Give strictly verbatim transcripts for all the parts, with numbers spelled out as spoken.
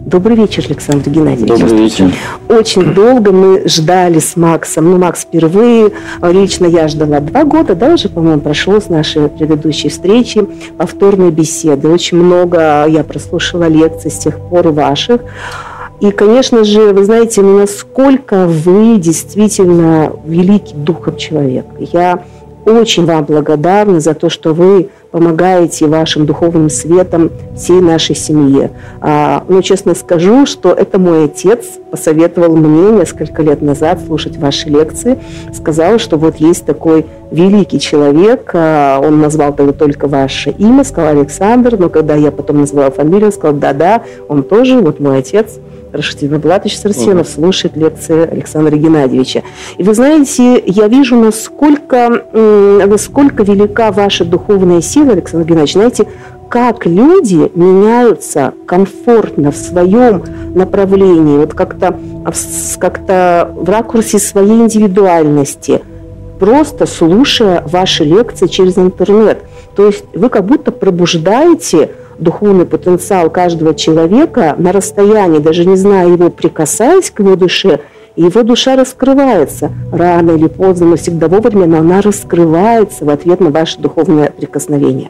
Добрый вечер, Александр Геннадьевич. Добрый вечер. Очень долго мы ждали с Максом. Ну, Макс впервые, лично я ждала два года, да, уже, по-моему, прошло с нашей предыдущей встречи, повторные беседы. Очень много я прослушала лекций с тех пор ваших. И, конечно же, вы знаете, ну, насколько вы действительно великий духом человек. Я очень вам благодарна за то, что вы помогаете вашим духовным светом всей нашей семье. А, но честно скажу, что это мой отец посоветовал мне несколько лет назад слушать ваши лекции. Сказал, что вот есть такой великий человек, а, он назвал только ваше имя, сказал Александр, но когда я потом назвала фамилию, он сказал, да-да, он тоже, вот мой отец, Рашидин Булатович Сарсенов, слушает лекции Александра Геннадьевича. И вы знаете, я вижу, насколько, насколько велика ваша духовная сила, Александр Геннадьевич. Знаете, как люди меняются комфортно в своем направлении, вот как-то, как-то в ракурсе своей индивидуальности, просто слушая ваши лекции через интернет. То есть вы как будто пробуждаете духовный потенциал каждого человека на расстоянии, даже не зная его, прикасаясь к его душе, и его душа раскрывается. Рано или поздно, но всегда вовремя, но она раскрывается в ответ на ваше духовное прикосновение.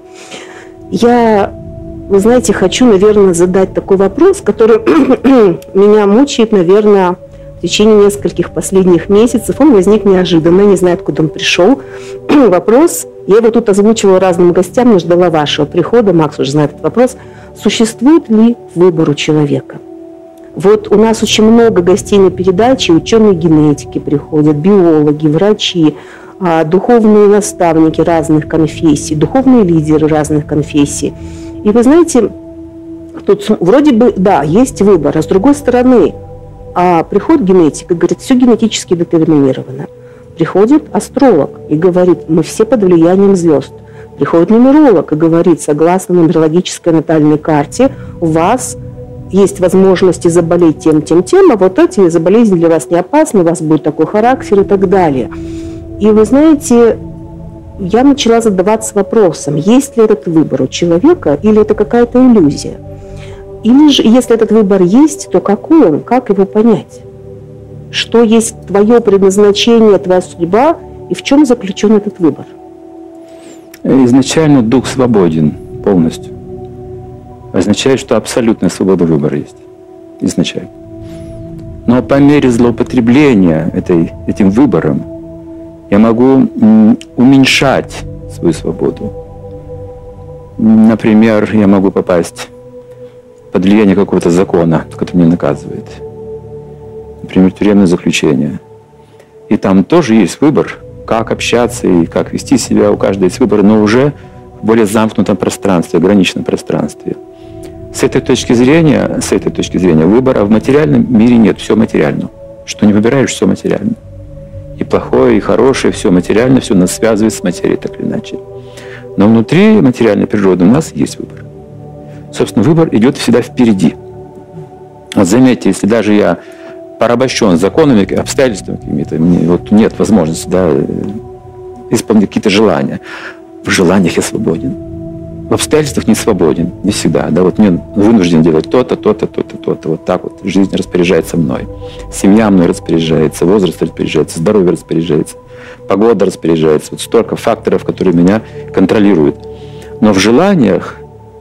Я, вы знаете, хочу, наверное, задать такой вопрос, который меня мучает, наверное, в течение нескольких последних месяцев. Он возник неожиданно, не знаю, откуда он пришел. Вопрос, я его тут озвучивала разным гостям, но ждала вашего прихода. Макс уже знает этот вопрос. Существует ли выбор у человека? Вот у нас очень много гостей на передаче, ученые генетики приходят, биологи, врачи, духовные наставники разных конфессий, духовные лидеры разных конфессий. И вы знаете, тут вроде бы, да, есть выбор, а с другой стороны, а приходит генетик и говорит, все генетически детерминировано. Приходит астролог и говорит, мы все под влиянием звезд. Приходит нумеролог и говорит, согласно нумерологической натальной карте, у вас есть возможности заболеть тем, тем, тем, а вот эти болезни для вас не опасны, у вас будет такой характер и так далее. И вы знаете, я начала задаваться вопросом, есть ли этот выбор у человека или это какая-то иллюзия. Или же, если этот выбор есть, то какой он, как его понять? Что есть твое предназначение, твоя судьба, и в чем заключен этот выбор? Изначально дух свободен полностью. Означает, что абсолютная свобода выбора есть. Изначально. Но по мере злоупотребления этой, этим выбором я могу уменьшать свою свободу. Например, я могу попасть под влияние какого-то закона, который меня наказывает. Например, тюремное заключение. И там тоже есть выбор, как общаться и как вести себя. У каждого есть выбор, но уже в более замкнутом пространстве, ограниченном пространстве. С этой точки зрения, с этой точки зрения выбора в материальном мире нет, все материально. Что не выбираешь, все материально. И плохое, и хорошее, все материально, все нас связывает с материей, так или иначе. Но внутри материальной природы у нас есть выбор. Собственно, выбор идет всегда впереди. Вот заметьте, если даже я порабощен законами, обстоятельствами какими-то, вот нет возможности, да, исполнить какие-то желания. В желаниях я свободен. В обстоятельствах не свободен, не всегда. Да, вот мне вынужден делать то-то, то-то, то-то, то-то. Вот так вот жизнь распоряжается мной. Семья мной распоряжается, возраст распоряжается, здоровье распоряжается, погода распоряжается. Вот столько факторов, которые меня контролируют. Но в желаниях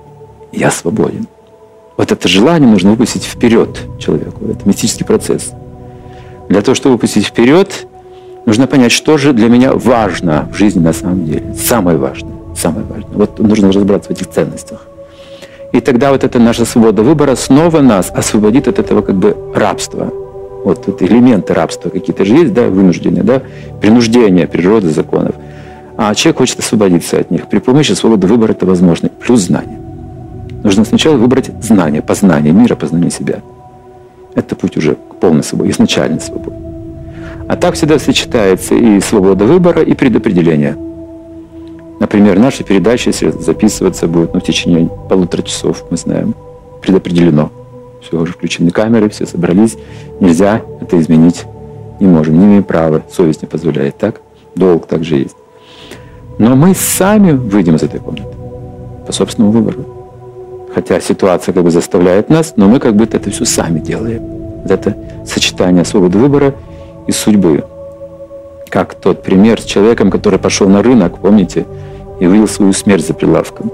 я свободен. Вот это желание нужно выпустить вперед человеку. Это мистический процесс. Для того, чтобы выпустить вперед, нужно понять, что же для меня важно в жизни на самом деле. Самое важное. Самое важное. Вот нужно разобраться в этих ценностях. И тогда вот эта наша свобода выбора снова нас освободит от этого как бы рабства. Вот, вот элементы рабства какие-то же есть, да, вынуждения, да, принуждение природы, законов. А человек хочет освободиться от них. При помощи свободы выбора это возможно. Плюс знания. Нужно сначала выбрать знание, познание мира, познание себя. Это путь уже к полной свободе, изначальной свободе. А так всегда сочетается и свобода выбора, и предопределение. Например, наши передачи, если записываться будут, ну, в течение полутора часов, мы знаем, предопределено. Все, уже включены камеры, все собрались. Нельзя это изменить, не можем, не имеем права, совесть не позволяет, так? Долг также есть. Но мы сами выйдем из этой комнаты по собственному выбору. Хотя ситуация как бы заставляет нас, но мы как бы это все сами делаем. Вот это сочетание свободы выбора и судьбы. Как тот пример с человеком, который пошел на рынок, помните, и увидел свою смерть за прилавком.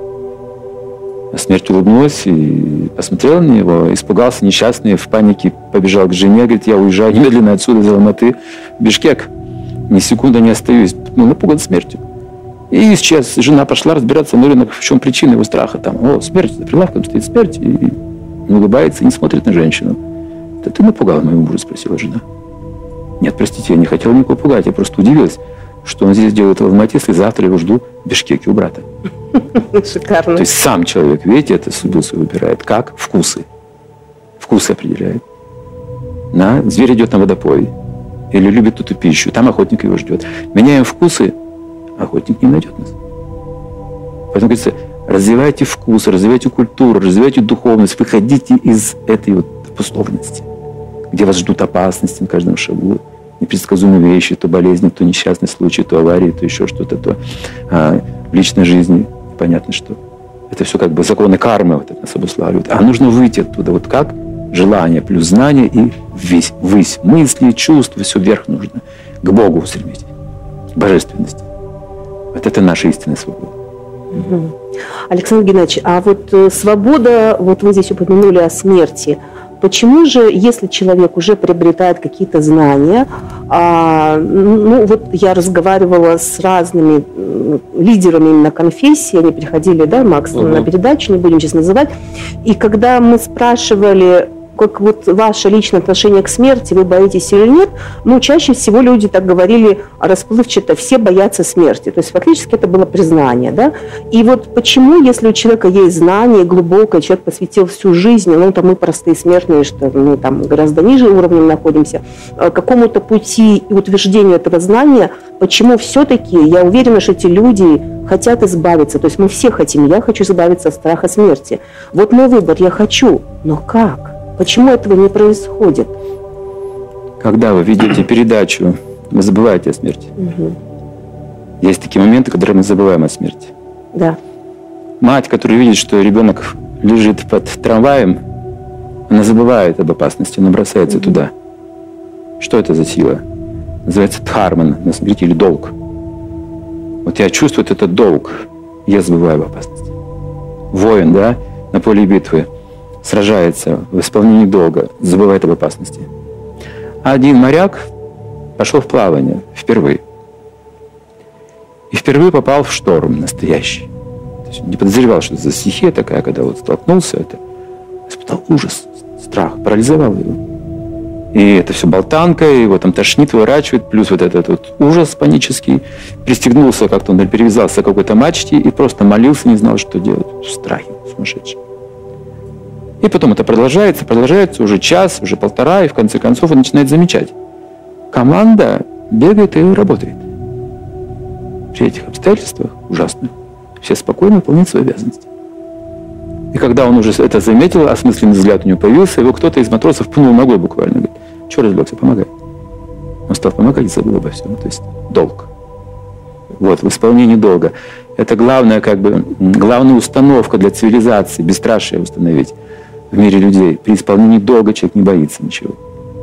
А смерть улыбнулась и посмотрела на него, испугался несчастный, в панике побежал к жене, говорит, я уезжаю немедленно отсюда из Алматы в Бишкек. Ни секунды не остаюсь, ну, напуган смертью. И исчез. Жена пошла разбираться на рынок, в чем причина его страха. Там, о, смерть, за прилавком стоит смерть. И он улыбается и не смотрит на женщину. Да ты напугал моего мужа, спросила жена. Нет, простите, я не хотела никого пугать, я просто удивилась, что он здесь делает в Алмате, если завтра его жду в Бишкеке у брата. Шикарно. То есть сам человек, видите, это судьбу свою выбирает. Как? Вкусы. Вкусы определяет. На, зверь идет на водопой. Или любит эту пищу. Там охотник его ждет. Меняем вкусы, охотник не найдет нас. Поэтому говорится, развивайте вкус, развивайте культуру, развивайте духовность, выходите из этой вот условности, где вас ждут опасности на каждом шагу, непредсказуемые вещи, то болезни, то несчастный случай, то аварии, то еще что-то, то а, в личной жизни. Понятно, что это все как бы законы кармы вот это нас обуславливают. А нужно выйти оттуда. Вот как? Желание плюс знание и ввысь, ввысь. Мысли, чувства, все вверх нужно. К Богу устремить, к божественности. Вот это наша истинная свобода. Угу. Александр Геннадьевич, а вот свобода, вот вы здесь упомянули о смерти. Почему же, если человек уже приобретает какие-то знания, а, ну вот я разговаривала с разными лидерами именно конфессии, они приходили, да, Макс, угу. на передачу, не будем сейчас называть, и когда мы спрашивали, как вот ваше личное отношение к смерти, вы боитесь или нет, ну, чаще всего люди так говорили расплывчато, все боятся смерти. То есть фактически это было признание, да. И вот почему, если у человека есть знание глубокое, человек посвятил всю жизнь, ну, там мы простые смертные, что мы там гораздо ниже уровнем находимся, какому-то пути и утверждению этого знания, почему все-таки, я уверена, что эти люди хотят избавиться, то есть мы все хотим, я хочу избавиться от страха смерти. Вот мой выбор, я хочу, но как? Почему этого не происходит? Когда вы видите передачу, вы забываете о смерти. Угу. Есть такие моменты, когда мы забываем о смерти. Да. Мать, которая видит, что ребенок лежит под трамваем, она забывает об опасности, она бросается угу. туда. Что это за сила? Называется дхарма, на смотрите, или долг. Вот я чувствую этот долг, я забываю об опасности. Воин, да, на поле битвы сражается в исполнении долга, забывает об опасности. А один моряк пошел в плавание впервые. И впервые попал в шторм настоящий. То есть не подозревал, что это за стихия такая, когда вот столкнулся, это испытал ужас, страх, парализовал его. И это все болтанка, его там тошнит, выворачивает, плюс вот этот вот ужас панический. Пристегнулся как-то, он перевязался к какой-то мачте и просто молился, не знал, что делать. В страхе сумасшедший. И потом это продолжается, продолжается уже час, уже полтора, и в конце концов он начинает замечать. Команда бегает и работает. При этих обстоятельствах ужасно. Все спокойно выполняют свои обязанности. И когда он уже это заметил, осмысленный взгляд у него появился, его кто-то из матросов пнул ногой буквально. Говорит, что разлегся, помогай. Он стал помогать и забыл обо всем. То есть долг. Вот, в исполнении долга. Это главная, как бы, главная установка для цивилизации, бесстрашие установить в мире людей. При исполнении долга человек не боится ничего.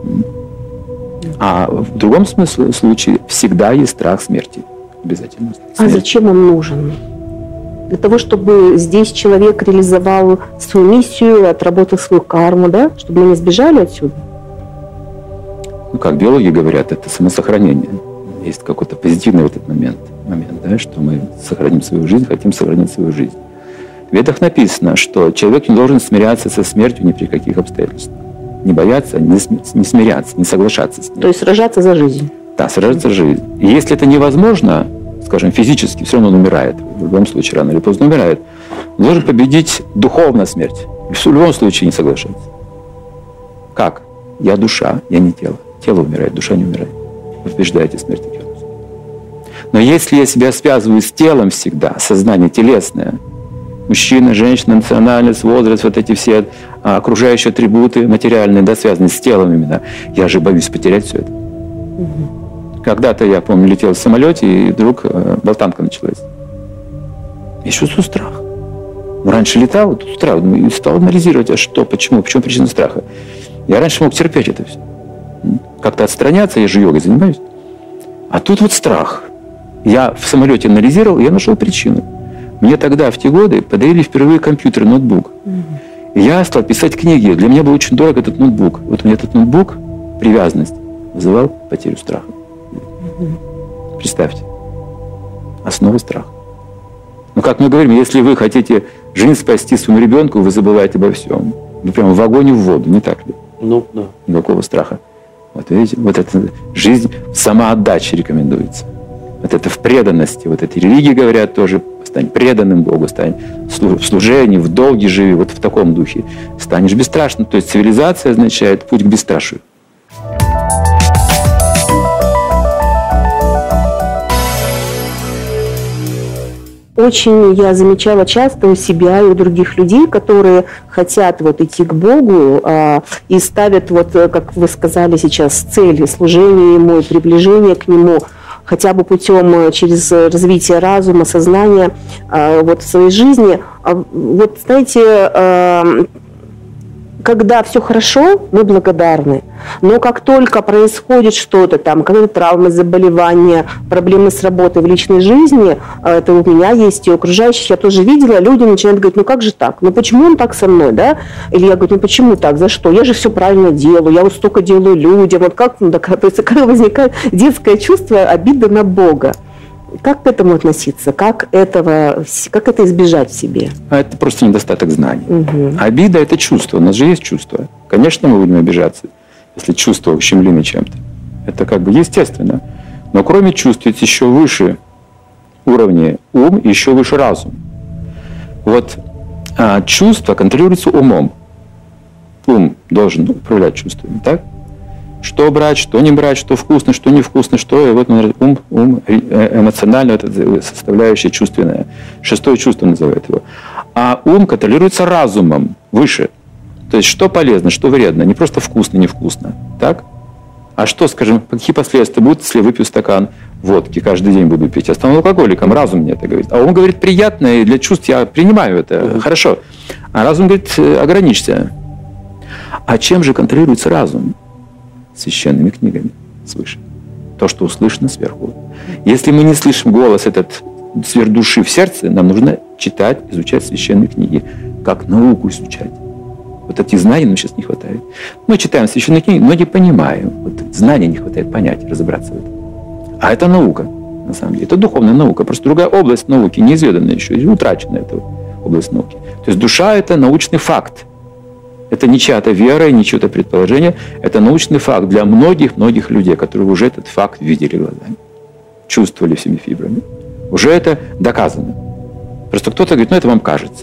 А в другом смысле, случае всегда есть страх смерти. Обязательно. Смерть. А зачем он нужен? Для того, чтобы здесь человек реализовал свою миссию, отработал свою карму, да? Чтобы мы не сбежали отсюда? Ну, как биологи говорят, это самосохранение. Есть какой-то позитивный в этот момент, момент, да, что мы сохраним свою жизнь, хотим сохранить свою жизнь. В Ведах написано, что человек не должен смиряться со смертью ни при каких обстоятельствах. Не бояться, не, см- не смиряться, не соглашаться с ней. То есть сражаться за жизнь. Да, сражаться за жизнь. И если это невозможно, скажем, физически, все равно он умирает. В любом случае, рано или поздно умирает. Он должен победить духовно смерть. В любом случае не соглашаться. Как? Я душа, я не тело. Тело умирает, душа не умирает. Вы побеждаете смерть. Но если я себя связываю с телом всегда, сознание телесное, мужчина, женщина, национальность, возраст, вот эти все а, окружающие атрибуты материальные, да, связанные с телом именно, я же боюсь потерять все это. Угу. Когда-то, я помню, летел в самолете, и вдруг э, болтанка началась. Я чувствую страх. Ну, раньше летал, тут утра, и стал анализировать, а что, почему, почему причина страха. Я раньше мог терпеть это все. Как-то отстраняться, я же йогой занимаюсь. А тут вот страх. Я в самолете анализировал, и я нашел причину. Мне тогда, в те годы, подарили впервые компьютер, ноутбук. И я стал писать книги. Для меня был очень дорог этот ноутбук. Вот мне этот ноутбук, привязанность, вызывал потерю страха. Представьте. Основа страха. Но, как мы говорим, если вы хотите жизнь спасти своему ребенку, вы забываете обо всем. Вы прямо в огонь и в воду, не так ли? Ну, да. Никакого страха. Вот видите, вот эта жизнь в самоотдаче рекомендуется. Вот это в преданности. Вот эти религии говорят тоже, стань преданным Богу, стань в служении, в долге живи, вот в таком духе. Станешь бесстрашным. То есть цивилизация означает путь к бесстрашию. Очень я замечала часто у себя и у других людей, которые хотят вот идти к Богу а, и ставят, вот, как вы сказали сейчас, цели служения Ему, приближение к Нему, хотя бы путем через развитие разума, сознания а, вот, в своей жизни. А, вот знаете, а, когда все хорошо, мы благодарны. Но как только происходит что-то там, какие-то травмы, заболевания, проблемы с работой в личной жизни, это у меня есть, и у окружающих я тоже видела, люди начинают говорить, ну как же так? Ну почему он так со мной, да? Или я говорю, ну почему так? За что? Я же все правильно делаю, я вот столько делаю людям. Вот как, ну, так, то есть, когда возникает детское чувство обиды на Бога. Как к этому относиться? Как, этого, как это избежать в себе? А это просто недостаток знаний. Угу. Обида – это чувство. У нас же есть чувство. Конечно, мы будем обижаться, если чувства ущемлены чем-то. Это как бы естественно. Но кроме чувств есть еще выше уровни ум и еще выше разум. Вот а, чувство контролируется умом. Ум должен управлять чувствами, так? Что брать, что не брать, что вкусно, что невкусно, что... И вот ум, ум эмоциональная это составляющая чувственная. Шестое чувство называют его. А ум контролируется разумом выше. То есть что полезно, что вредно. Не просто вкусно, невкусно. Так? А что, скажем, какие последствия будут, если я выпью стакан водки, каждый день буду пить? Я стану алкоголиком. Разум мне это говорит. А он говорит, приятно, и для чувств я принимаю это. Mm-hmm. Хорошо. А разум говорит, ограничься. А чем же контролируется разум? Священными книгами свыше. То, что услышано сверху. Если мы не слышим голос этот сверхдуши в сердце, нам нужно читать, изучать священные книги. Как науку изучать. Вот этих знаний нам сейчас не хватает. Мы читаем священные книги, но не понимаем. Вот знаний не хватает понять, разобраться в этом. А это наука, на самом деле. Это духовная наука. Просто другая область науки, неизведанная еще, утраченная эта область науки. То есть душа – это научный факт. Это не чья-то вера, не чье-то предположение. Это научный факт для многих-многих людей, которые уже этот факт видели глазами, чувствовали всеми фибрами. Уже это доказано. Просто кто-то говорит, ну это вам кажется.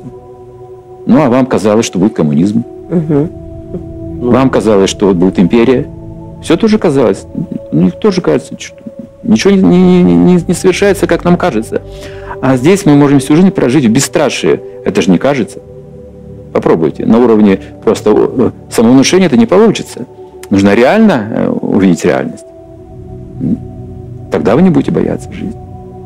Ну а вам казалось, что будет коммунизм. Угу. Вам казалось, что вот будет империя. Все тоже казалось. Ну, тоже кажется, что ничего не, не, не, не совершается, как нам кажется. А здесь мы можем всю жизнь прожить в бесстрашии. Это же не кажется. Попробуйте. На уровне просто самовнушения это не получится. Нужно реально увидеть реальность. Тогда вы не будете бояться в жизни.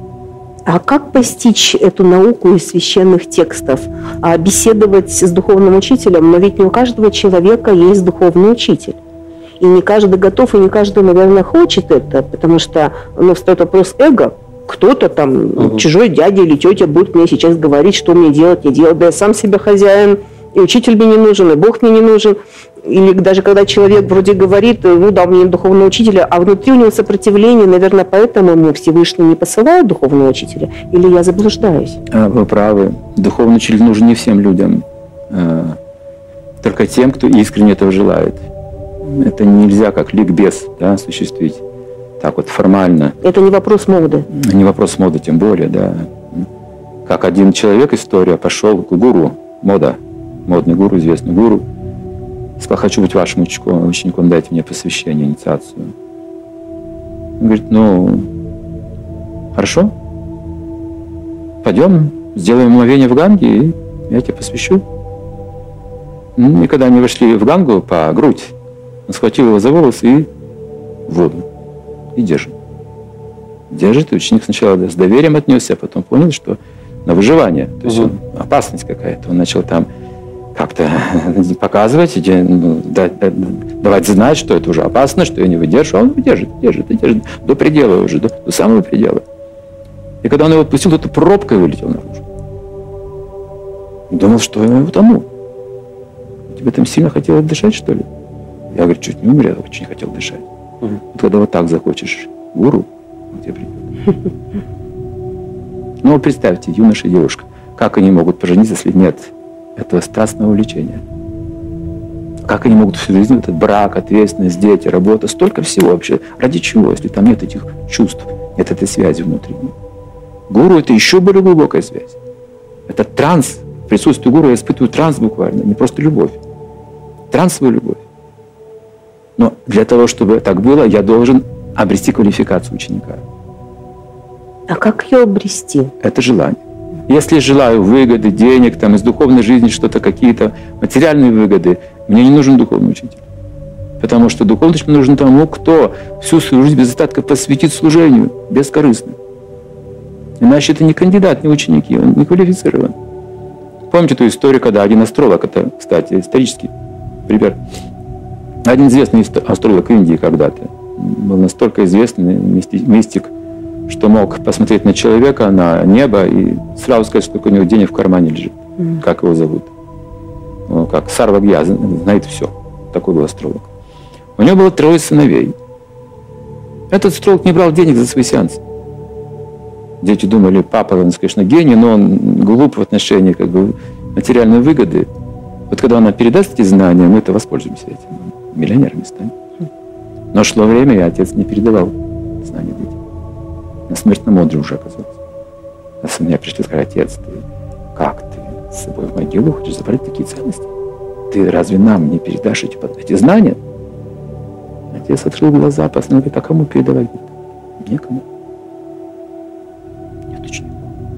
А как постичь эту науку из священных текстов? А беседовать с духовным учителем? Но ведь не у каждого человека есть духовный учитель. И не каждый готов, и не каждый, наверное, хочет это, потому что ну, встает вопрос эго. Кто-то там, угу. чужой дядя или тетя будет мне сейчас говорить, что мне делать, не делать. Да я сам себе хозяин, и учитель мне не нужен, и Бог мне не нужен. Или даже когда человек вроде говорит, ну да, у меня нет духовного учителя, а внутри у него сопротивление, наверное, поэтому ему Всевышний не посылает духовного учителя. Или я заблуждаюсь? Вы правы. Духовный учитель нужен не всем людям, только тем, кто искренне этого желает. Это нельзя как ликбез, да, осуществить так вот формально. Это не вопрос моды. Не вопрос моды, тем более, да. Как один человек, история, пошел к гуру, мода, модный гуру, известный гуру, сказал, хочу быть вашим учеником, учеником, дайте мне посвящение, инициацию. Он говорит, ну, хорошо, пойдем, сделаем омовение в Ганге, и я тебя посвящу. Ну, и когда они вошли в Гангу по грудь, он схватил его за волосы и в воду. И держит. Держит, и ученик сначала с доверием отнесся, а потом понял, что на выживание. То есть он, опасность какая-то. Он начал там как-то показывать, давать знать, что это уже опасно, что я не выдержу. А он выдержит, выдержит, выдержит до предела уже, до, до самого предела. И когда он его отпустил, то пробкой вылетел наружу. Думал, что я утону. Тебе там сильно хотелось дышать, что ли? Я, говорю, чуть не умер, я очень хотел дышать. Угу. Вот когда вот так захочешь гуру, он тебе придет. Ну, вот представьте, юноша и девушка, как они могут пожениться, если нет этого страстного увлечения? Как они могут всю жизнь, этот брак, ответственность, дети, работа, столько всего вообще. Ради чего, если там нет этих чувств, нет этой связи внутренней? Гуру – это еще более глубокая связь. Это транс. В присутствии гуру я испытываю транс буквально, не просто любовь. Трансовую любовь. Но для того, чтобы так было, я должен обрести квалификацию ученика. А как ее обрести? Это желание. Если желаю выгоды, денег, там, из духовной жизни что-то, какие-то материальные выгоды, мне не нужен духовный учитель. Потому что духовный учитель нужен тому, кто всю свою жизнь без остатка посвятит служению, бескорыстно. Иначе это не кандидат, не ученики, он не квалифицирован. Помните ту историю, когда один астролог, это, кстати, исторический пример, один известный астролог Индии когда-то, был настолько известный мистик, что мог посмотреть на человека, на небо и сразу сказать, сколько у него денег в кармане лежит, mm. как его зовут. Ну, как Сарвагья, знает все. Такой был астролог. У него было трое сыновей. Этот астролог не брал денег за свои сеансы. Дети думали, папа, он, конечно, гений, но он глуп в отношении как бы, материальной выгоды. Вот когда он передаст эти знания, мы это воспользуемся этим. Миллионерами станем. Но шло время, и отец не передавал знания детям. На смертном одре уже оказался. А сын меня пришли и сказали: отец, ты как ты с собой в могилу хочешь забрать такие ценности? Ты разве нам не передашь эти, эти знания? Отец открыл глаза, посмотрел, говорит: а кому передавать? Некому. Нет учеников.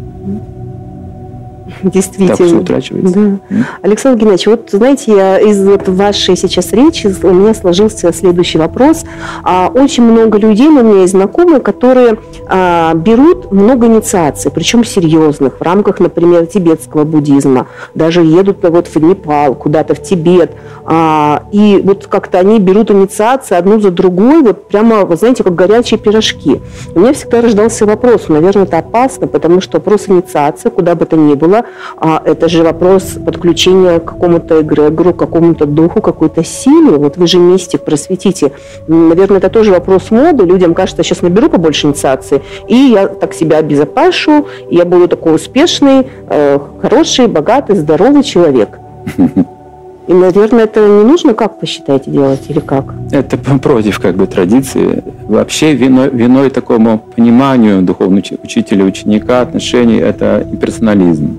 Действительно. Так все утрачивается. Да. Mm. Александр Геннадьевич, вот знаете, я из вот вашей сейчас речи у меня сложился следующий вопрос. А, очень много людей, у меня есть знакомые, которые а, берут много инициаций, причем серьезных, в рамках, например, тибетского буддизма. Даже едут вот в Непал, куда-то в Тибет. А, и вот как-то они берут инициации одну за другой, вот прямо, вы знаете, как горячие пирожки. У меня всегда рождался вопрос, наверное, это опасно, потому что вопрос инициации, куда бы то ни было, а это же вопрос подключения к какому-то эгрегору, к какому-то духу, какой-то силе. Вот вы же мистик, просветите. Наверное, это тоже вопрос моды. Людям кажется, сейчас наберу побольше инициации, и я так себя обезопашу, и я буду такой успешный, э, хороший, богатый, здоровый человек. И, наверное, это не нужно, как посчитаете, делать или как? Это против как бы традиции. Вообще виной, виной такому пониманию духовного учителя, ученика, отношений – это имперсонализм,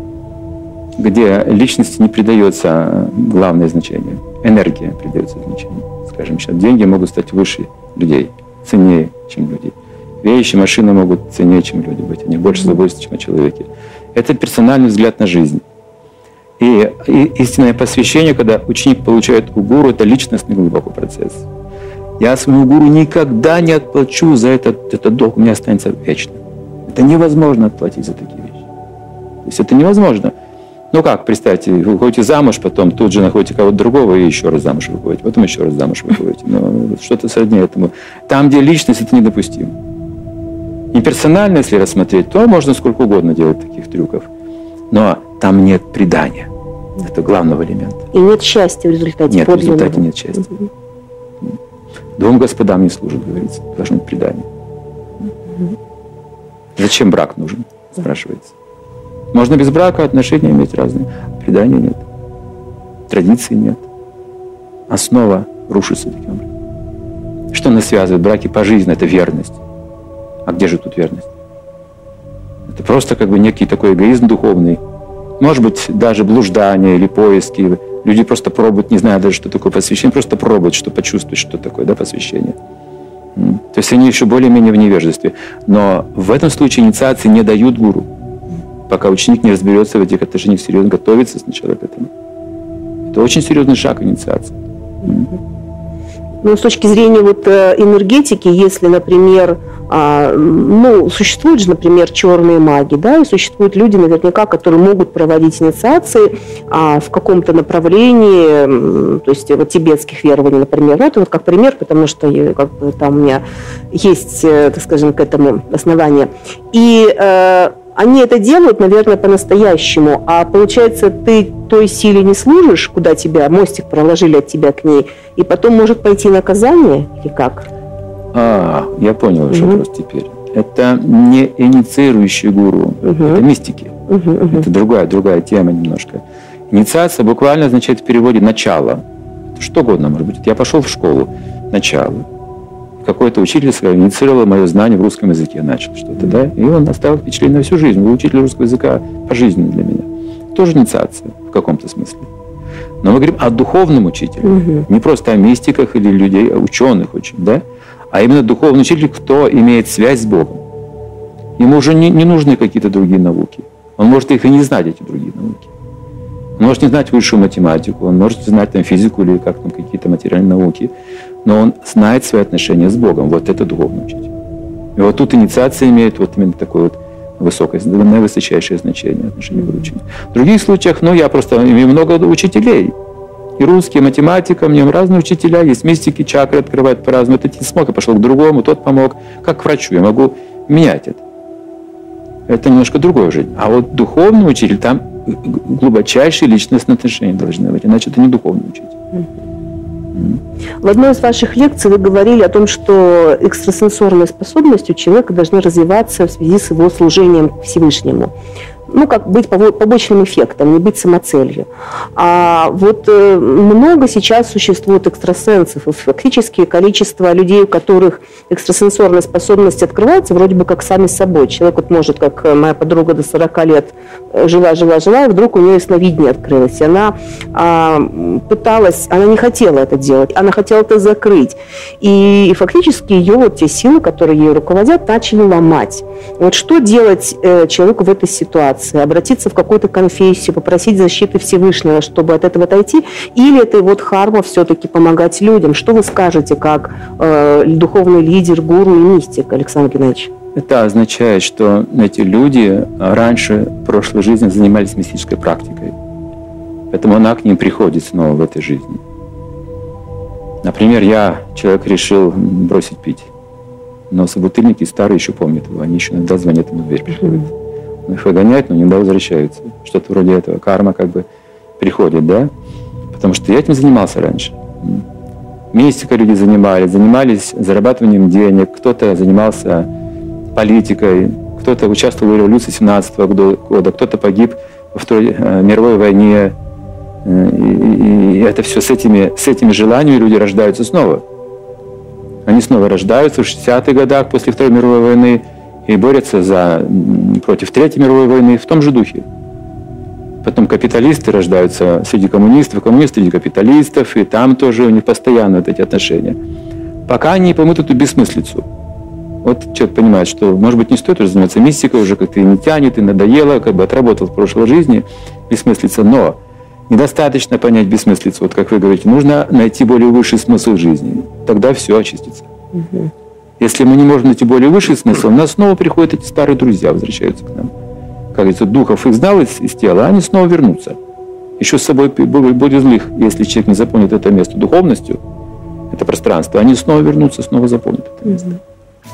где личности не придается главное значение, энергия придается значение. Скажем, сейчас деньги могут стать выше людей, ценнее, чем люди. Вещи, машины могут ценнее, чем люди быть, они больше заботятся, чем о человеке. Это персональный взгляд на жизнь. И, и истинное посвящение, когда ученик получает у гуру, это личностный глубокий процесс. Я своему гуру никогда не отплачу за этот, этот долг, у меня останется вечно. Это невозможно отплатить за такие вещи. То есть это невозможно. Ну как, представьте, вы выходите замуж, потом тут же находите кого-то другого и еще раз замуж выходите, потом еще раз замуж выходите. Ну, что-то сродни этому. Там, где личность, это недопустимо. Имперсонально, если рассмотреть, то можно сколько угодно делать таких трюков. Но там нет предания. Это главного элемента. И нет счастья в результате. Нет, в результате нет счастья. Угу. Двум господам не служит, говорится. Должно быть предание. Угу. Зачем брак нужен, спрашивается. Можно без брака отношения иметь разные. Предания нет. Традиции нет. Основа рушится таким образом. Что нас связывает? Браки по жизни – это верность. А где же тут верность? Это просто как бы некий такой эгоизм духовный. Может быть, даже блуждание или поиски. Люди просто пробуют, не зная даже, что такое посвящение, просто пробуют, чтобы почувствовать, что такое, да, посвящение. То есть они еще более-менее в невежестве. Но в этом случае инициации не дают гуру, пока ученик не разберется в этих отношениях серьезно, готовится сначала к этому. Это очень серьезный шаг инициации. Ну, с точки зрения вот энергетики, если, например, ну, существуют же, например, черные маги, да, и существуют люди, наверняка, которые могут проводить инициации в каком-то направлении, то есть вот тибетских верований, например. Ну, это вот как пример, потому что как бы, там у меня есть, так скажем, к этому основание. И они это делают, наверное, по-настоящему. А получается, ты той силе не служишь, куда тебя, мостик проложили от тебя к ней, и потом может пойти наказание, или как? А, я понял уже угу. просто теперь. Это не инициирующий гуру, угу. это мистики. Угу, угу. Это другая, другая тема немножко. Инициация буквально означает в переводе «начало». Что угодно может быть. Я пошел в школу, начало. Какой-то учитель инициировал мое знание в русском языке, начал что-то, да, и он оставил впечатление на всю жизнь. Вы учитель русского языка по жизни для меня. Тоже инициация в каком-то смысле. Но мы говорим о духовном учителе, угу. не просто о мистиках или людей, а ученых очень, да, а именно духовный учитель, кто имеет связь с Богом. Ему уже не, не нужны какие-то другие науки. Он может их и не знать, эти другие науки. Он может не знать высшую математику, он может знать там физику или как там какие-то материальные науки, но он знает свои отношения с Богом. Вот это духовный учитель. И вот тут инициация имеет вот именно такое вот высокое, наивысочайшее значение отношения к учению. В других случаях, ну, я просто имею много учителей. И русские, математика, мне разные учителя, есть мистики, чакры открывают по-разному. Этот не смог, я пошел к другому, тот помог. Как к врачу, я могу менять это. Это немножко другое жизнь. А вот духовный учитель, там глубочайшие личностные отношения должны быть, иначе это не духовный учитель. В одной из ваших лекций вы говорили о том, что экстрасенсорные способности у человека должны развиваться в связи с его служением Всевышнему. Ну, как быть побочным эффектом, не быть самоцелью. А вот много сейчас существует экстрасенсов, и фактически количество людей, у которых экстрасенсорные способности открываются, вроде бы как сами собой. Человек вот может, как моя подруга до сорока лет жила, жила, жила, и вдруг у нее ясновидение открылось. И она а, пыталась, она не хотела это делать, она хотела это закрыть. И, и фактически ее вот те силы, которые ей руководят, начали ломать. Вот что делать э, человеку в этой ситуации? Обратиться в какую-то конфессию, попросить защиты Всевышнего, чтобы от этого отойти, или это вот харма все-таки помогать людям? Что вы скажете как э, духовный лидер, гуру и мистик, Александр Геннадьевич? Это означает, что эти люди раньше в прошлой жизни занимались мистической практикой. Поэтому она к ним приходит снова в этой жизни. Например, я, человек, решил бросить пить. Но собутыльники старые еще помнят его, они еще иногда звонят ему в дверь, приходят. Он их выгоняет, но иногда возвращаются. Что-то вроде этого. Карма как бы приходит, да? Потому что я этим занимался раньше. Мистикой люди занимались, занимались зарабатыванием денег, кто-то занимался политикой, кто-то участвовал в революции семнадцатого года, кто-то погиб во Второй мировой войне. И, и, и это все с этими, с этими желаниями люди рождаются снова. Они снова рождаются в шестидесятых годах после Второй мировой войны и борются за, против Третьей мировой войны в том же духе. Потом капиталисты рождаются среди коммунистов, коммунисты среди капиталистов, и там тоже у них постоянно вот эти отношения. Пока они не поймут эту бессмыслицу. Вот человек понимает, что, может быть, не стоит уже заниматься мистикой, уже как-то и не тянет, и надоело, как бы отработал в прошлой жизни бессмыслица, но недостаточно понять бессмыслицу. Вот как вы говорите, нужно найти более высший смысл жизни. Тогда все очистится. Угу. Если мы не можем найти более высший смысл, у нас снова приходят эти старые друзья, возвращаются к нам. Как говорится, духов их знал из, из тела, а они снова вернутся. Еще с собой будет злых, если человек не заполнит это место духовностью, это пространство, они снова вернутся, снова заполнят это место. Угу.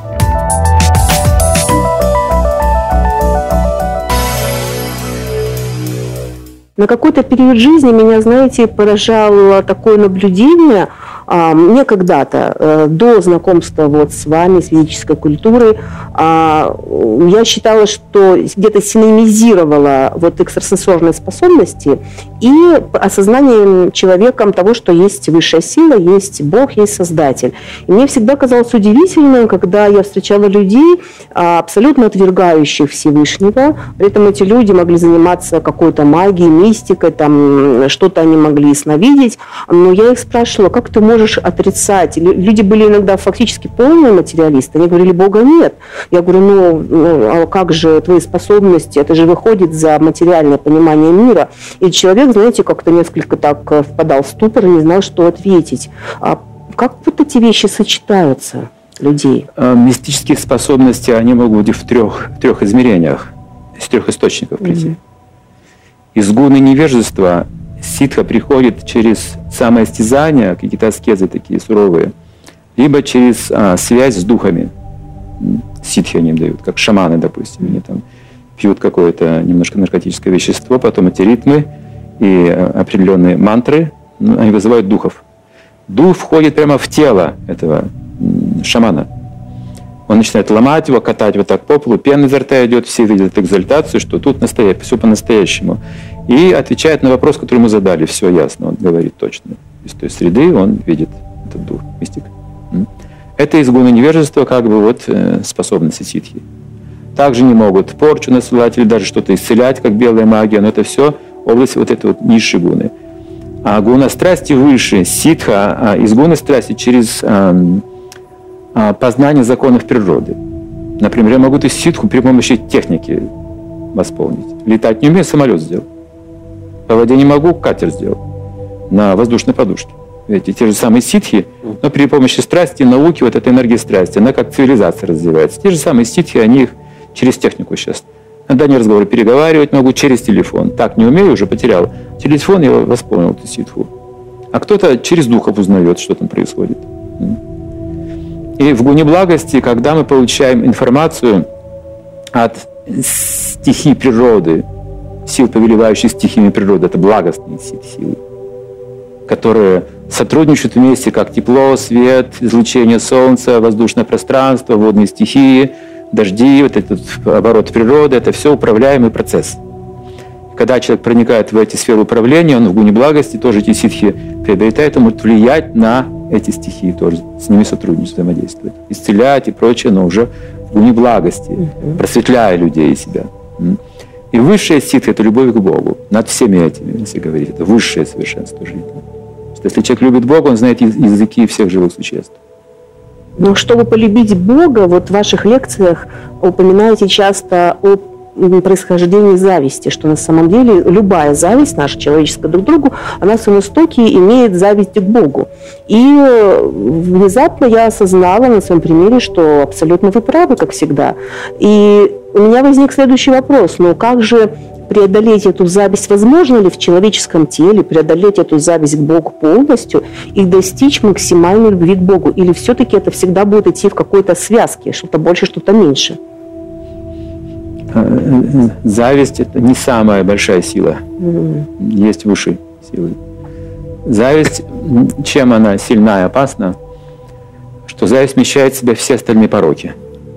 На какой-то период жизни меня, знаете, поражало такое наблюдение. Мне когда-то, до знакомства вот с вами, с ведической культурой, я считала, что где-то синемизировала вот экстрасенсорные способности и осознание человеком того, что есть высшая сила, есть Бог, есть Создатель. И мне всегда казалось удивительным, когда я встречала людей, абсолютно отвергающих Всевышнего, при этом эти люди могли заниматься какой-то магией, мистикой, там что-то они могли сновидеть, но я их спрашивала, как ты можешь отрицать? Люди были иногда фактически полные материалисты, они говорили, Бога нет. Я говорю, ну, ну а как же твои способности, это же выходит за материальное понимание мира. И человек, знаете, как-то несколько так впадал в ступор и не знал, что ответить. как вот эти вещи сочетаются людей? Мистические способности, они могут быть в трех, в трех измерениях, из трех источников прийти. Mm-hmm. Из гуны невежества ситха приходит через самоистязание, какие-то аскезы такие суровые, либо через а, связь с духами. Ситхи они им дают, как шаманы, допустим. Они там пьют какое-то немножко наркотическое вещество, потом эти ритмы и определенные мантры, они вызывают духов. Дух входит прямо в тело этого шамана. Он начинает ломать его, катать вот так по полу, пена изо рта идет, все видят экзальтацию, что тут настоящее, все по-настоящему. И отвечает на вопрос, который ему задали. Все ясно, он говорит точно. Из той среды он видит этот дух, мистик. Это из гуна невежества, как бы вот способности ситхи. Также не могут порчу насылать или даже что-то исцелять, как белая магия, но это все область вот этой вот низшей гуны. А гуна страсти выше, ситха, из гуны страсти через познание законов природы. Например, я могу эту ситху при помощи техники восполнить. Летать не умею, самолет сделал. По воде не могу, катер сделал. На воздушной подушке. Эти те же самые ситхи, но при помощи страсти, науки, вот этой энергии страсти, она как цивилизация развивается. Те же самые ситхи, они их через технику сейчас. Иногда не разговоры, переговаривать могу через телефон. Так не умею, уже потерял. Телефон я восполнил эту ситху. А кто-то через духов узнает, что там происходит. И в гуне благости, когда мы получаем информацию от стихий природы, сил, повелевающих стихиями природы, это благостные силы, которые сотрудничают вместе, как тепло, свет, излучение солнца, воздушное пространство, водные стихии, дожди, вот этот оборот природы, это все управляемый процесс. Когда человек проникает в эти сферы управления, он в гуне благости тоже эти ситхи приобретает, он может влиять на эти стихии тоже, с ними сотрудничать, взаимодействовать, исцелять и прочее, но уже в гуне благости, mm-hmm. просветляя людей и себя. И высшая ситха – это любовь к Богу. Над всеми этими, если говорить, это высшее совершенство жизни. Что если человек любит Бога, он знает языки всех живых существ. Но чтобы полюбить Бога, вот в ваших лекциях упоминаете часто о происхождении зависти, что на самом деле любая зависть наша человеческая друг к другу, она в своем истоке имеет зависть к Богу. И внезапно я осознала на своем примере, что абсолютно вы правы, как всегда. И у меня возник следующий вопрос. Ну как же преодолеть эту зависть? Возможно ли в человеческом теле преодолеть эту зависть к Богу полностью и достичь максимальной любви к Богу? Или все-таки это всегда будет идти в какой-то связке, что-то больше, что-то меньше? Зависть – это не самая большая сила. Mm. Есть выше силы. Зависть, чем она сильна и опасна, что зависть вмещает в себя все остальные пороки.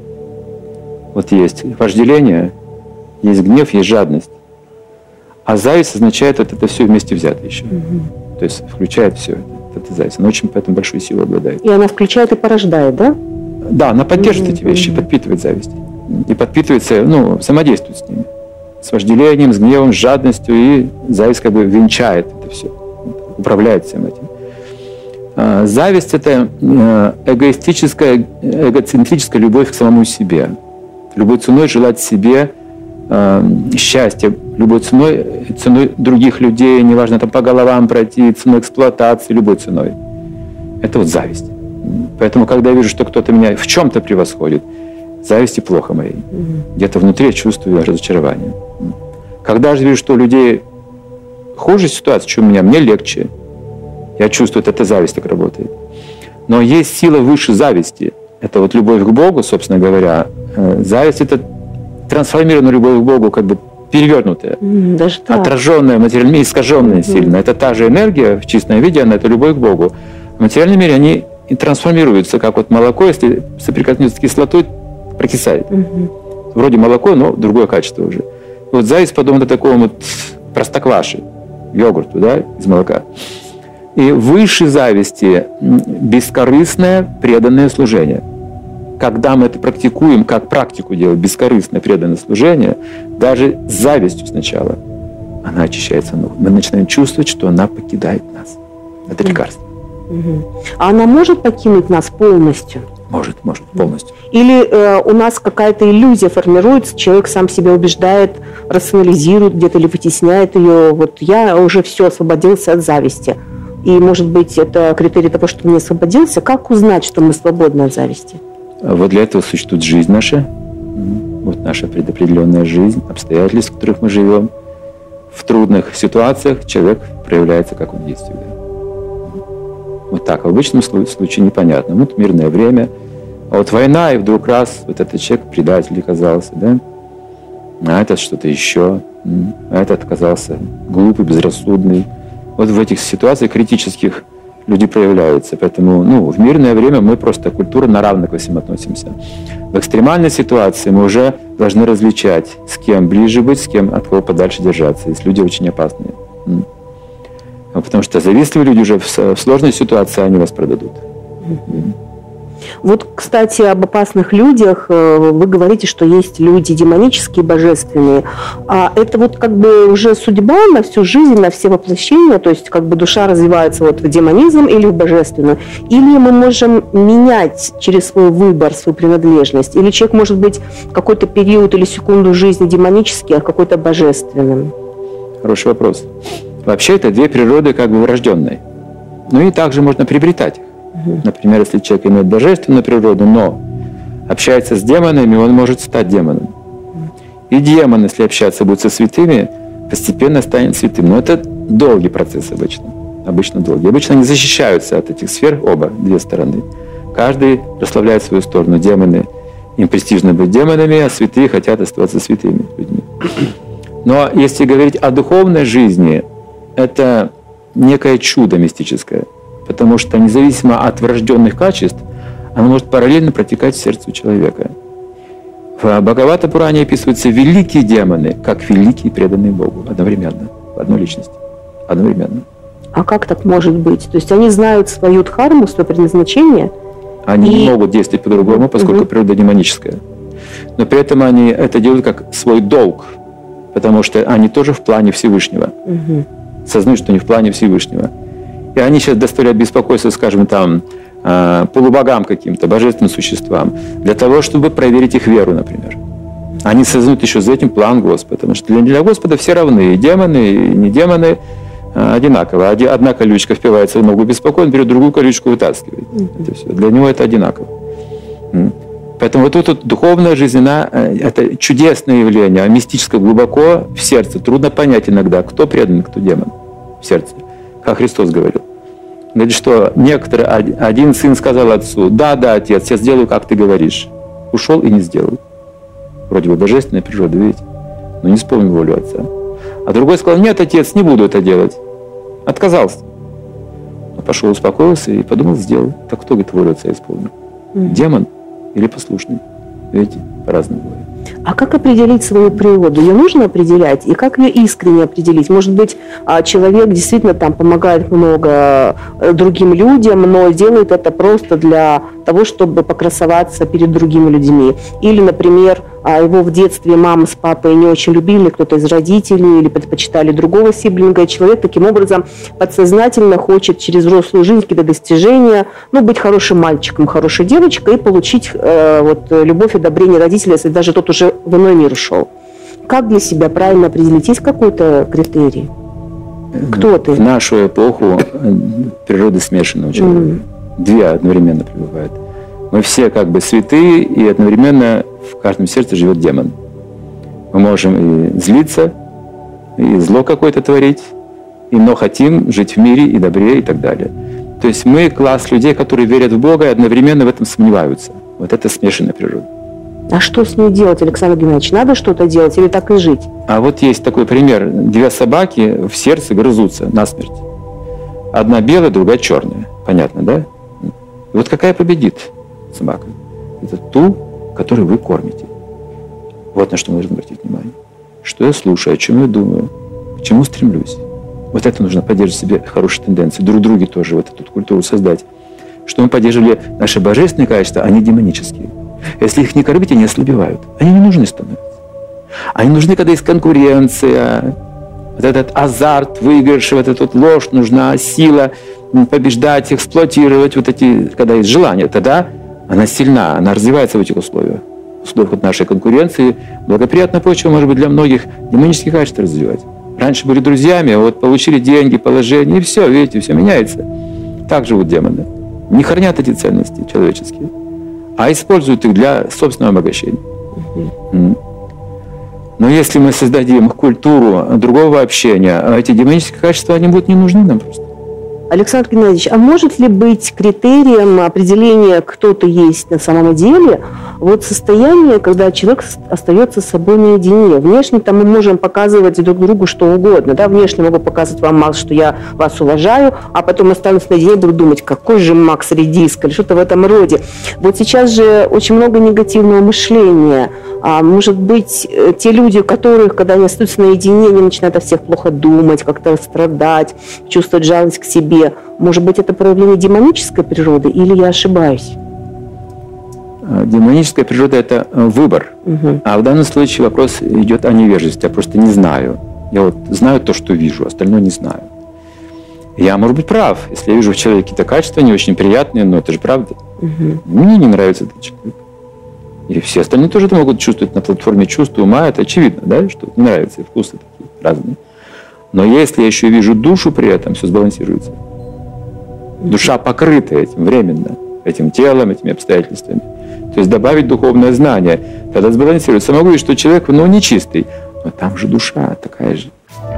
Вот есть вожделение, есть гнев, есть жадность. А зависть означает вот это все вместе взятое еще. Mm-hmm. То есть включает все это, это зависть. Она очень поэтому большую силу обладает. И она включает и порождает, да? Да, она поддерживает mm-hmm. эти вещи, подпитывает зависть. И подпитывается, ну, взаимодействует с ними. С вожделением, с гневом, с жадностью. И зависть как бы венчает это все, управляет всем этим. А, зависть – это эгоистическая, эгоцентрическая любовь к самому себе. Любой ценой желать себе э, счастья, любой ценой, ценой других людей, неважно, там по головам пройти, ценой эксплуатации, любой ценой. Это вот зависть. Поэтому, когда я вижу, что кто-то меня в чем-то превосходит, зависти плохо моей. Mm-hmm. Где-то внутри я чувствую разочарование. Когда же вижу, что у людей хуже ситуация, чем у меня, мне легче. Я чувствую, это зависть так работает. Но есть сила выше зависти. Это вот любовь к Богу, собственно говоря. Зависть – это трансформированная любовь к Богу, как бы перевернутая, mm, даже отраженная в материальном мире, искаженная mm-hmm. сильно. Это та же энергия в чистом виде, она – это любовь к Богу. В материальном мире они и трансформируются, как вот молоко, если соприкоснется с кислотой, прокисает. Угу. Вроде молоко, но другое качество уже. И вот зависть подобна такому вот простокваше, йогурту, да, из молока. И выше зависти бескорыстное преданное служение. Когда мы это практикуем, как практику делать, бескорыстное преданное служение, даже с завистью сначала, она очищается. Мы начинаем чувствовать, что она покидает нас. Это лекарство. Угу. А она может покинуть нас полностью? Может, может, полностью. Или э, у нас какая-то иллюзия формируется, человек сам себя убеждает, рационализирует где-то или вытесняет ее. Вот я уже все освободился от зависти. И, может быть, это критерий того, что он не освободился. Как узнать, что мы свободны от зависти? Вот для этого существует жизнь наша, вот наша предопределенная жизнь, обстоятельства, в которых мы живем. В трудных ситуациях человек проявляется, как он есть всегда. Вот так. В обычном случае непонятно. Вот мирное время, а вот война, и вдруг раз вот этот человек предатель оказался, да? А этот что-то еще, а этот оказался глупый, безрассудный. Вот в этих ситуациях критических люди проявляются. Поэтому ну, в мирное время мы просто культура на равных ко всем относимся. В экстремальной ситуации мы уже должны различать, с кем ближе быть, с кем от кого подальше держаться. Если люди очень опасные. Потому что завистливые люди уже в сложной ситуации, они вас продадут. Вот, кстати, об опасных людях вы говорите, что есть люди демонические, божественные. А это вот как бы уже судьба на всю жизнь, на все воплощения, то есть как бы душа развивается вот в демонизм или в божественную. Или мы можем менять через свой выбор, свою принадлежность. Или человек может быть какой-то период или секунду жизни демонический, а какой-то божественным. Хороший вопрос. Вообще это две природы как бы врожденные. Ну и также можно приобретать их. Например, если человек имеет божественную природу, но общается с демонами, он может стать демоном. И демон, если общаться будет со святыми, постепенно станет святым. Но это долгий процесс обычно. Обычно долгий. Обычно они защищаются от этих сфер, оба, две стороны. Каждый прославляет свою сторону. Демоны, им престижно быть демонами, а святые хотят оставаться святыми людьми. Но если говорить о духовной жизни, это некое чудо мистическое. Потому что независимо от врожденных качеств, оно может параллельно протекать в сердце человека. В Бхагавата-пуране описываются великие демоны, как великие преданные Богу, одновременно, в одной личности, одновременно. А как так может быть? То есть они знают свою дхарму, свое предназначение? Они и... не могут действовать по-другому, поскольку угу. природа демоническая. Но при этом они это делают как свой долг, потому что они тоже в плане Всевышнего. Угу. Сознают, что они в плане Всевышнего. И они сейчас доставляют беспокойство, скажем, там, полубогам каким-то, божественным существам, для того, чтобы проверить их веру, например. Они создают еще за этим план Господа, потому что для Господа все равны, и демоны, и не демоны одинаково. Одна колючка впивается в ногу беспокойно, он берет другую колючку, вытаскивает. Это все. Для него это одинаково. Поэтому вот тут вот духовная жизнь, она, это чудесное явление, мистическое, глубоко в сердце. Трудно понять иногда, кто предан, кто демон в сердце. Как Христос говорил. Говорит, что некоторый, один сын сказал отцу: да, да, отец, я сделаю, как ты говоришь. Ушел и не сделал. Вроде бы божественная природа, видите? Но не исполнил волю отца. А другой сказал: нет, отец, не буду это делать. Отказался. Но пошел, успокоился и подумал, сделал. Так кто, говорит, волю отца исполнил? Mm. Демон или послушный? Видите, по-разному бывает. А как определить свою природу? Ее нужно определять? И как ее искренне определить? Может быть, человек действительно там помогает много другим людям, но делает это просто для того, чтобы покрасоваться перед другими людьми. Или, например, его в детстве мама с папой не очень любили, кто-то из родителей, или предпочитали другого сиблинга. И человек таким образом подсознательно хочет через взрослую жизнь какие-то достижения, ну, быть хорошим мальчиком, хорошей девочкой и получить э, вот, любовь и одобрение родителей, если даже тот уже в иной мир ушел. Как для себя правильно определить? Есть какой-то критерий? Кто ты? В нашу эпоху природа смешана очень. Mm. Две одновременно пребывают. Мы все как бы святые, и одновременно в каждом сердце живет демон. Мы можем и злиться, и зло какое-то творить, и но хотим жить в мире и добре, и так далее. То есть мы класс людей, которые верят в Бога и одновременно в этом сомневаются. Вот это смешанная природа. А что с ней делать, Александр Геннадьевич? Надо что-то делать или так и жить? А вот есть такой пример. Две собаки в сердце грызутся насмерть. Одна белая, другая черная. Понятно, да? И вот какая победит собака? Это ту, которую вы кормите. Вот на что мы должны обратить внимание. Что я слушаю, о чем я думаю, к чему стремлюсь. Вот это нужно поддерживать в себе хорошие тенденции. Друг друге тоже вот эту культуру создать. Что мы поддерживали наши божественные качества, а не демонические. Если их не кормить, они ослабевают. Они не нужны становятся. Они нужны, когда есть конкуренция, вот этот азарт, выигрыш, вот эта вот ложь, нужна сила побеждать, эксплуатировать, вот эти, когда есть желание, тогда она сильна, она развивается в этих условиях. В условиях вот нашей конкуренции благоприятная почва может быть для многих демонических качеств развивать. раньше были друзьями, а вот получили деньги, положение, и все, видите, все меняется. Так живут демоны. Не хранят эти ценности человеческие, а используют их для собственного обогащения. Mm-hmm. Но если мы создадим культуру другого общения, эти демонические качества, они будут не нужны нам просто. Александр Геннадьевич, а может ли быть критерием определения, кто ты есть на самом деле, вот состояние, когда человек остается с собой наедине? Внешне там мы можем показывать друг другу что угодно, да, внешне могу показывать вам, Макс, что я вас уважаю, а потом останусь наедине и буду думать, какой же Макс редиска, или что-то в этом роде. Вот сейчас же очень много негативного мышления. А может быть, те люди, у которых, когда они остаются наедине, они начинают о всех плохо думать, как-то страдать, чувствовать жалость к себе. Может быть, это проявление демонической природы, или я ошибаюсь? Демоническая природа – это выбор. Угу. А в данном случае вопрос идет о невежестве. Я просто не знаю. Я вот знаю то, что вижу, остальное не знаю. Я, может быть, прав. Если я вижу в человеке какие-то качества не очень приятные, но это же правда. Угу. Мне не нравится этот человек. И все остальные тоже это могут чувствовать на платформе чувства ума. Это очевидно, да, что не нравится, и вкусы такие разные. Но если я еще вижу душу при этом, все сбалансируется. Душа покрыта этим временно, этим телом, этими обстоятельствами. То есть добавить духовное знание, тогда сбалансируется. Могу видеть, что человек, ну, нечистый, но там же душа такая же.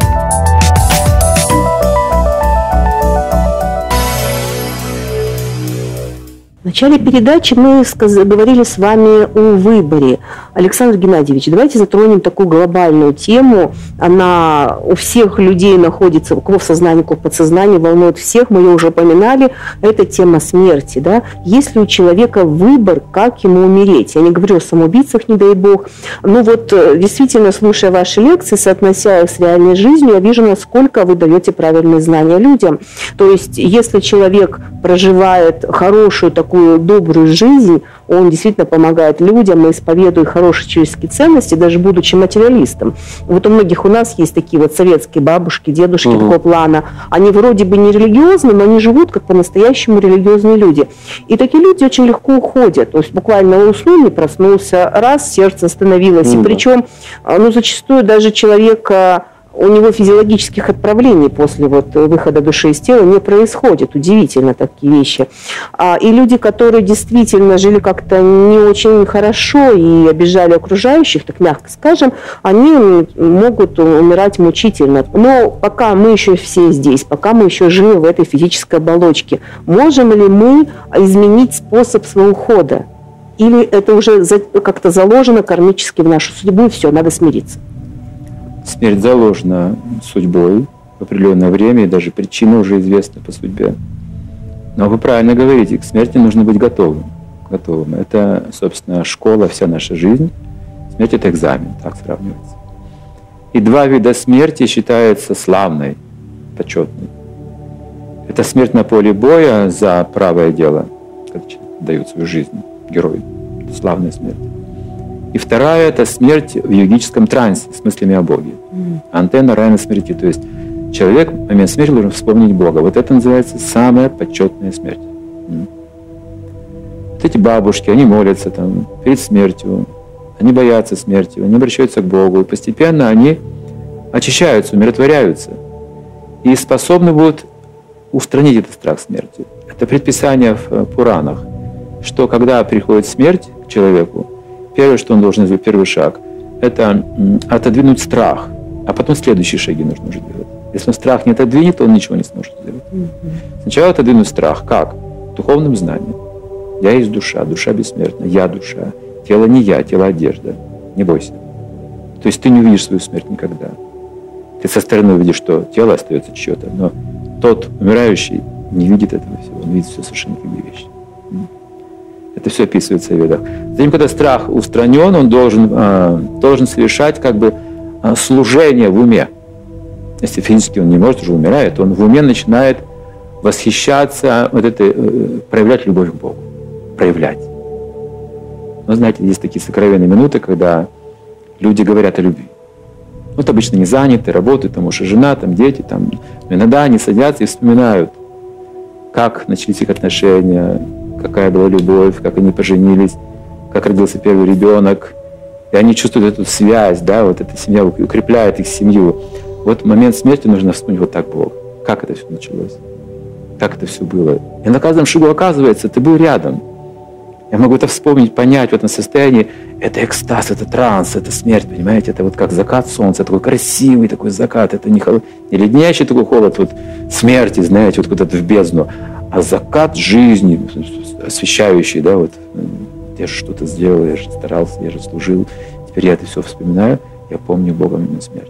В начале передачи мы говорили с вами о выборе. Александр Геннадьевич, давайте затронем такую глобальную тему. Она у всех людей находится, у кого в сознании, у кого в подсознании, волнует всех. Мы ее уже упоминали. Это тема смерти. Да? Есть ли у человека выбор, как ему умереть? Я не говорю о самоубийцах, не дай бог. Но вот действительно, слушая ваши лекции, соотнося их с реальной жизнью, я вижу, насколько вы даете правильные знания людям. То есть, если человек проживает хорошую такую добрую жизнь, он действительно помогает людям и исповедует хорошие человеческие ценности, даже будучи материалистом. Вот у многих у нас есть такие вот советские бабушки, дедушки угу. такого плана. Они вроде бы не религиозные, но они живут как по-настоящему религиозные люди. И такие люди очень легко уходят. То есть буквально уснул, не проснулся, раз, сердце остановилось. Угу. И причем, ну, зачастую даже человек... у него физиологических отправлений после вот выхода души из тела не происходит. Удивительно такие вещи. И люди, которые действительно жили как-то не очень хорошо и обижали окружающих, так мягко скажем, они могут умирать мучительно. Но пока мы еще все здесь, пока мы еще живы в этой физической оболочке, можем ли мы изменить способ своего ухода? Или это уже как-то заложено кармически в нашу судьбу, и все, надо смириться? Смерть заложена судьбой в определенное время, и даже причина уже известна по судьбе. Но вы правильно говорите, к смерти нужно быть готовым. готовым. Это, собственно, школа, вся наша жизнь. Смерть – это экзамен, так сравнивается. И два вида смерти считаются славной, почетной. Это смерть на поле боя за правое дело, когда человек дает свою жизнь, герой. Это славная смерть. И вторая – это смерть в йогическом трансе, с мыслями о Боге. Mm. Антенна райна смерти. То есть человек в момент смерти должен вспомнить Бога. Вот это называется самая почетная смерть. Mm. Вот эти бабушки, они молятся там, перед смертью, они боятся смерти, они обращаются к Богу. И постепенно они очищаются, умиротворяются. И способны будут устранить этот страх смерти. Это предписание в Пуранах, что когда приходит смерть к человеку, первое, что он должен сделать, первый шаг, это отодвинуть страх, а потом следующие шаги нужно уже делать. Если он страх не отодвинет, то он ничего не сможет сделать. Сначала отодвинуть страх. Как? Духовным знанием. Я есть душа, душа бессмертна, я душа. Тело не я, тело одежда. Не бойся. То есть ты не увидишь свою смерть никогда. Ты со стороны увидишь, что тело остается чье-то, но тот умирающий не видит этого всего, он видит все совершенно другие вещи. Это все описывается в Ведах. Затем, когда страх устранен, он должен, э, должен совершать как бы э, служение в уме. Если физически он не может, уже умирает, он в уме начинает восхищаться, вот это, э, проявлять любовь к Богу. Проявлять. Но знаете, есть такие сокровенные минуты, когда люди говорят о любви. Вот обычно не заняты, работают, там муж и жена, там дети, там. Но иногда они садятся и вспоминают, как начались их отношения, какая была любовь, как они поженились, как родился первый ребенок. И они чувствуют эту связь, да, вот эта семья укрепляет их семью. Вот в момент смерти нужно вспомнить, вот так было. Как это все началось? Как это все было? И на каждом шагу, оказывается, ты был рядом. Я могу это вспомнить, понять в этом состоянии. Это экстаз, это транс, это смерть, понимаете? Это вот как закат солнца, такой красивый такой закат. Это не, холод, не леднящий такой холод вот смерти, знаете, вот куда-то в бездну, а закат жизни, освещающий, да, вот. Я же что-то сделал, я же старался, я же служил. Теперь я это все вспоминаю, я помню Бога на смерти.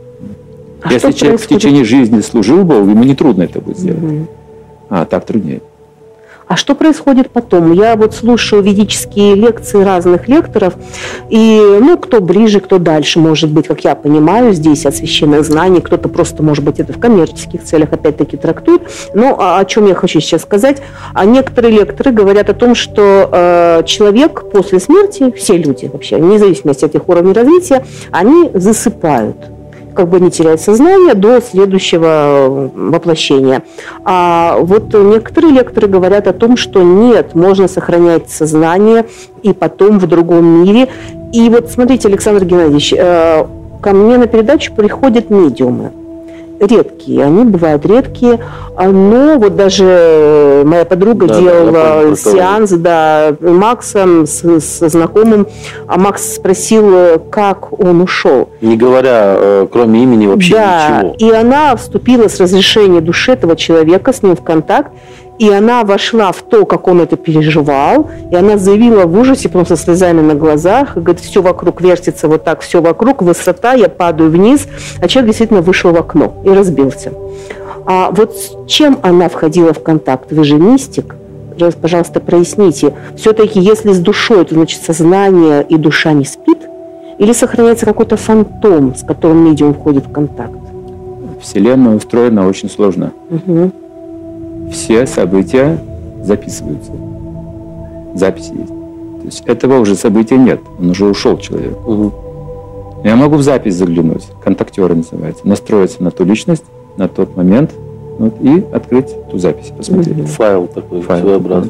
А если человек происходит? В течение жизни служил Богу, ему не трудно это будет сделать. Угу. А так труднее. А что происходит потом? Я вот слушаю ведические лекции разных лекторов, и, ну, кто ближе, кто дальше, может быть, как я понимаю, здесь от священных знаний, кто-то просто, может быть, это в коммерческих целях опять-таки трактует. Но о чем я хочу сейчас сказать? А некоторые лекторы говорят о том, что э, человек после смерти, все люди вообще, вне зависимости от их уровня развития, они засыпают. Как бы не теряет сознание до следующего воплощения. А вот некоторые лекторы говорят о том, что нет, можно сохранять сознание и потом в другом мире. И вот смотрите, Александр Геннадьевич, ко мне на передачу приходят медиумы. Редкие, они бывают редкие, но вот даже моя подруга да, делала да, сеанс, да, Максом с, с знакомым, а Макс спросил, как он ушел. Не говоря, кроме имени вообще да, ничего. И она вступила с разрешения души этого человека, с ним в контакт, и она вошла в то, как он это переживал, и она заявила в ужасе, потом со слезами на глазах, говорит, все вокруг вертится вот так, все вокруг, высота, я падаю вниз, а человек действительно вышел в окно и разбился. А вот с чем она входила в контакт? Вы же мистик, пожалуйста, проясните. Все-таки, если с душой, то значит сознание и душа не спит? Или сохраняется какой-то фантом, с которым медиум входит в контакт? Вселенная устроена очень сложно. Угу. Все события записываются. Записи есть. То есть этого уже события нет. Он уже ушел, человек. Угу. Я могу в запись заглянуть, контактеры называется, настроиться на ту личность, на тот момент, вот, и открыть ту запись, посмотреть. Угу. Файл такой, Файл своеобразный.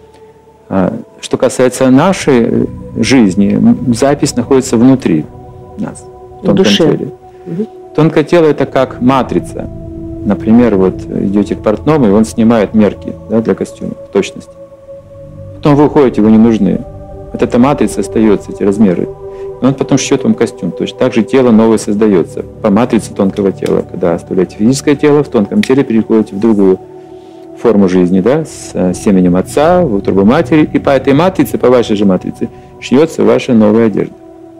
А, что касается нашей жизни, запись находится внутри нас, в тонком теле. Угу. Тонкое тело – это как матрица. Например, вот идете к портному, и он снимает мерки, да, для костюма в точности. Потом вы уходите, вы не нужны. Вот эта матрица остается, эти размеры. И он потом шьет вам костюм. Точно так же тело новое создается по матрице тонкого тела. Когда оставляете физическое тело, в тонком теле переходите в другую форму жизни, да, с семенем отца, в утробу матери. И по этой матрице, по вашей же матрице, шьется ваша новая одежда.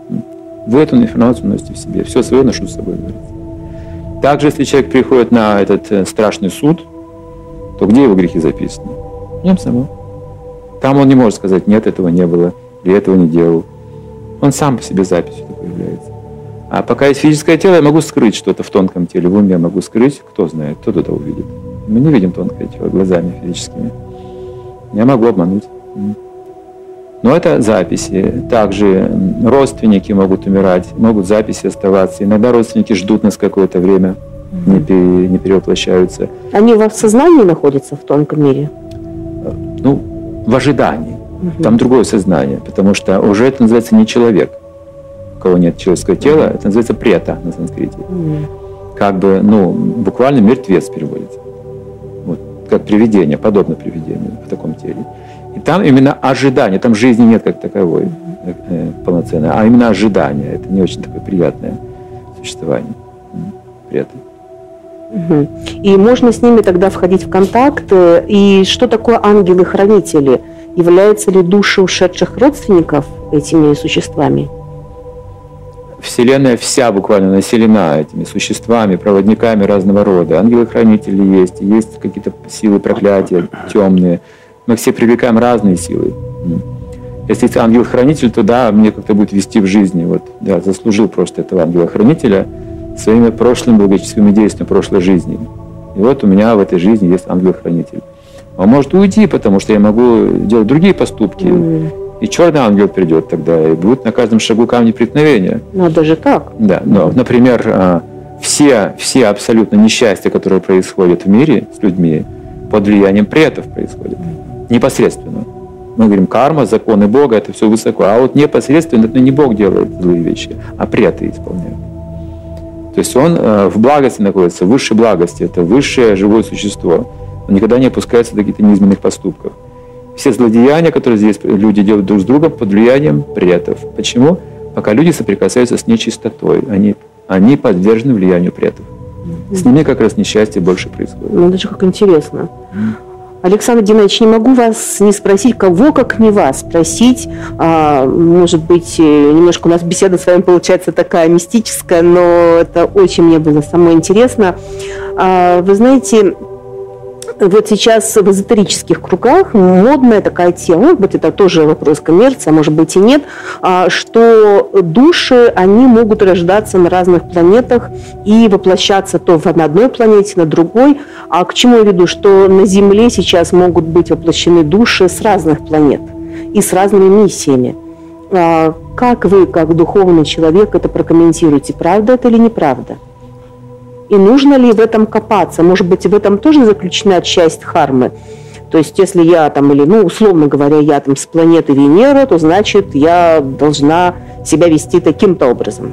Вы эту информацию носите в себе. Все свое ношу с собой, говорится. Также, если человек приходит на этот э, страшный суд, то где его грехи записаны? В нем самом. Там он не может сказать, нет, этого не было, или этого не делал. Он сам по себе записью такой является. А пока есть физическое тело, я могу скрыть что-то в тонком теле, в уме могу скрыть, кто знает, кто туда увидит. Мы не видим тонкое тело глазами физическими. Я могу обмануть. Но это записи. Также родственники могут умирать, могут записи оставаться. Иногда родственники ждут нас какое-то время, mm-hmm. не, пере, не перевоплощаются. Они в сознании находятся в тонком мире? Ну, в ожидании. Mm-hmm. Там другое сознание, потому что уже это называется не человек, у кого нет человеческого тела, mm-hmm. это называется прета на санскрите. Mm-hmm. Как бы, ну, буквально мертвец переводится. Вот, как привидение, подобно привидению в таком теле. И там именно ожидание, там жизни нет как таковой э, полноценной, а именно ожидание. Это не очень такое приятное существование при этом. Угу. И можно с ними тогда входить в контакт. И что такое ангелы-хранители? Являются ли души ушедших родственников этими существами? Вселенная вся буквально населена этими существами, проводниками разного рода. Ангелы-хранители есть, есть какие-то силы проклятия темные. Мы все привлекаем разные силы. Если это ангел-хранитель, то да, мне как-то будет вести в жизни. Вот, да, заслужил просто этого ангела-хранителя своими прошлыми благочестивыми действиями прошлой жизни. И вот у меня в этой жизни есть ангел-хранитель. Он может уйти, потому что я могу делать другие поступки. Mm. И черный ангел придет тогда, и будет на каждом шагу камни преткновения. Ну, даже так. Да, но, например, все, все абсолютно несчастья, которые происходят в мире с людьми, под влиянием претов происходят. Непосредственно. Мы говорим, карма, законы Бога, это все высоко. А вот непосредственно это не Бог делает злые вещи, а преты исполняют. То есть он в благости находится, в высшей благости. Это высшее живое существо. Он никогда не опускается до каких-то низменных поступков. Все злодеяния, которые здесь люди делают друг с другом, под влиянием претов. Почему? Пока люди соприкасаются с нечистотой, они, они подвержены влиянию претов. С ними как раз несчастье больше происходит. Ну, даже как интересно. Александр Геннадьевич, не могу вас не спросить, кого, как не вас, спросить. А, может быть, немножко у нас беседа с вами получается такая мистическая, но это очень мне было самое интересно. А, вы знаете, вот сейчас в эзотерических кругах модная такая тема, может быть, это тоже вопрос коммерции, а может быть и нет, что души, они могут рождаться на разных планетах и воплощаться то на одной планете, на другой. А к чему я веду? Что на Земле сейчас могут быть воплощены души с разных планет и с разными миссиями. Как вы, как духовный человек, это прокомментируете? Правда это или неправда? И нужно ли в этом копаться? Может быть, в этом тоже заключена часть хармы? То есть, если я там, или, ну, условно говоря, я там с планеты Венера, то значит, я должна себя вести таким-то образом.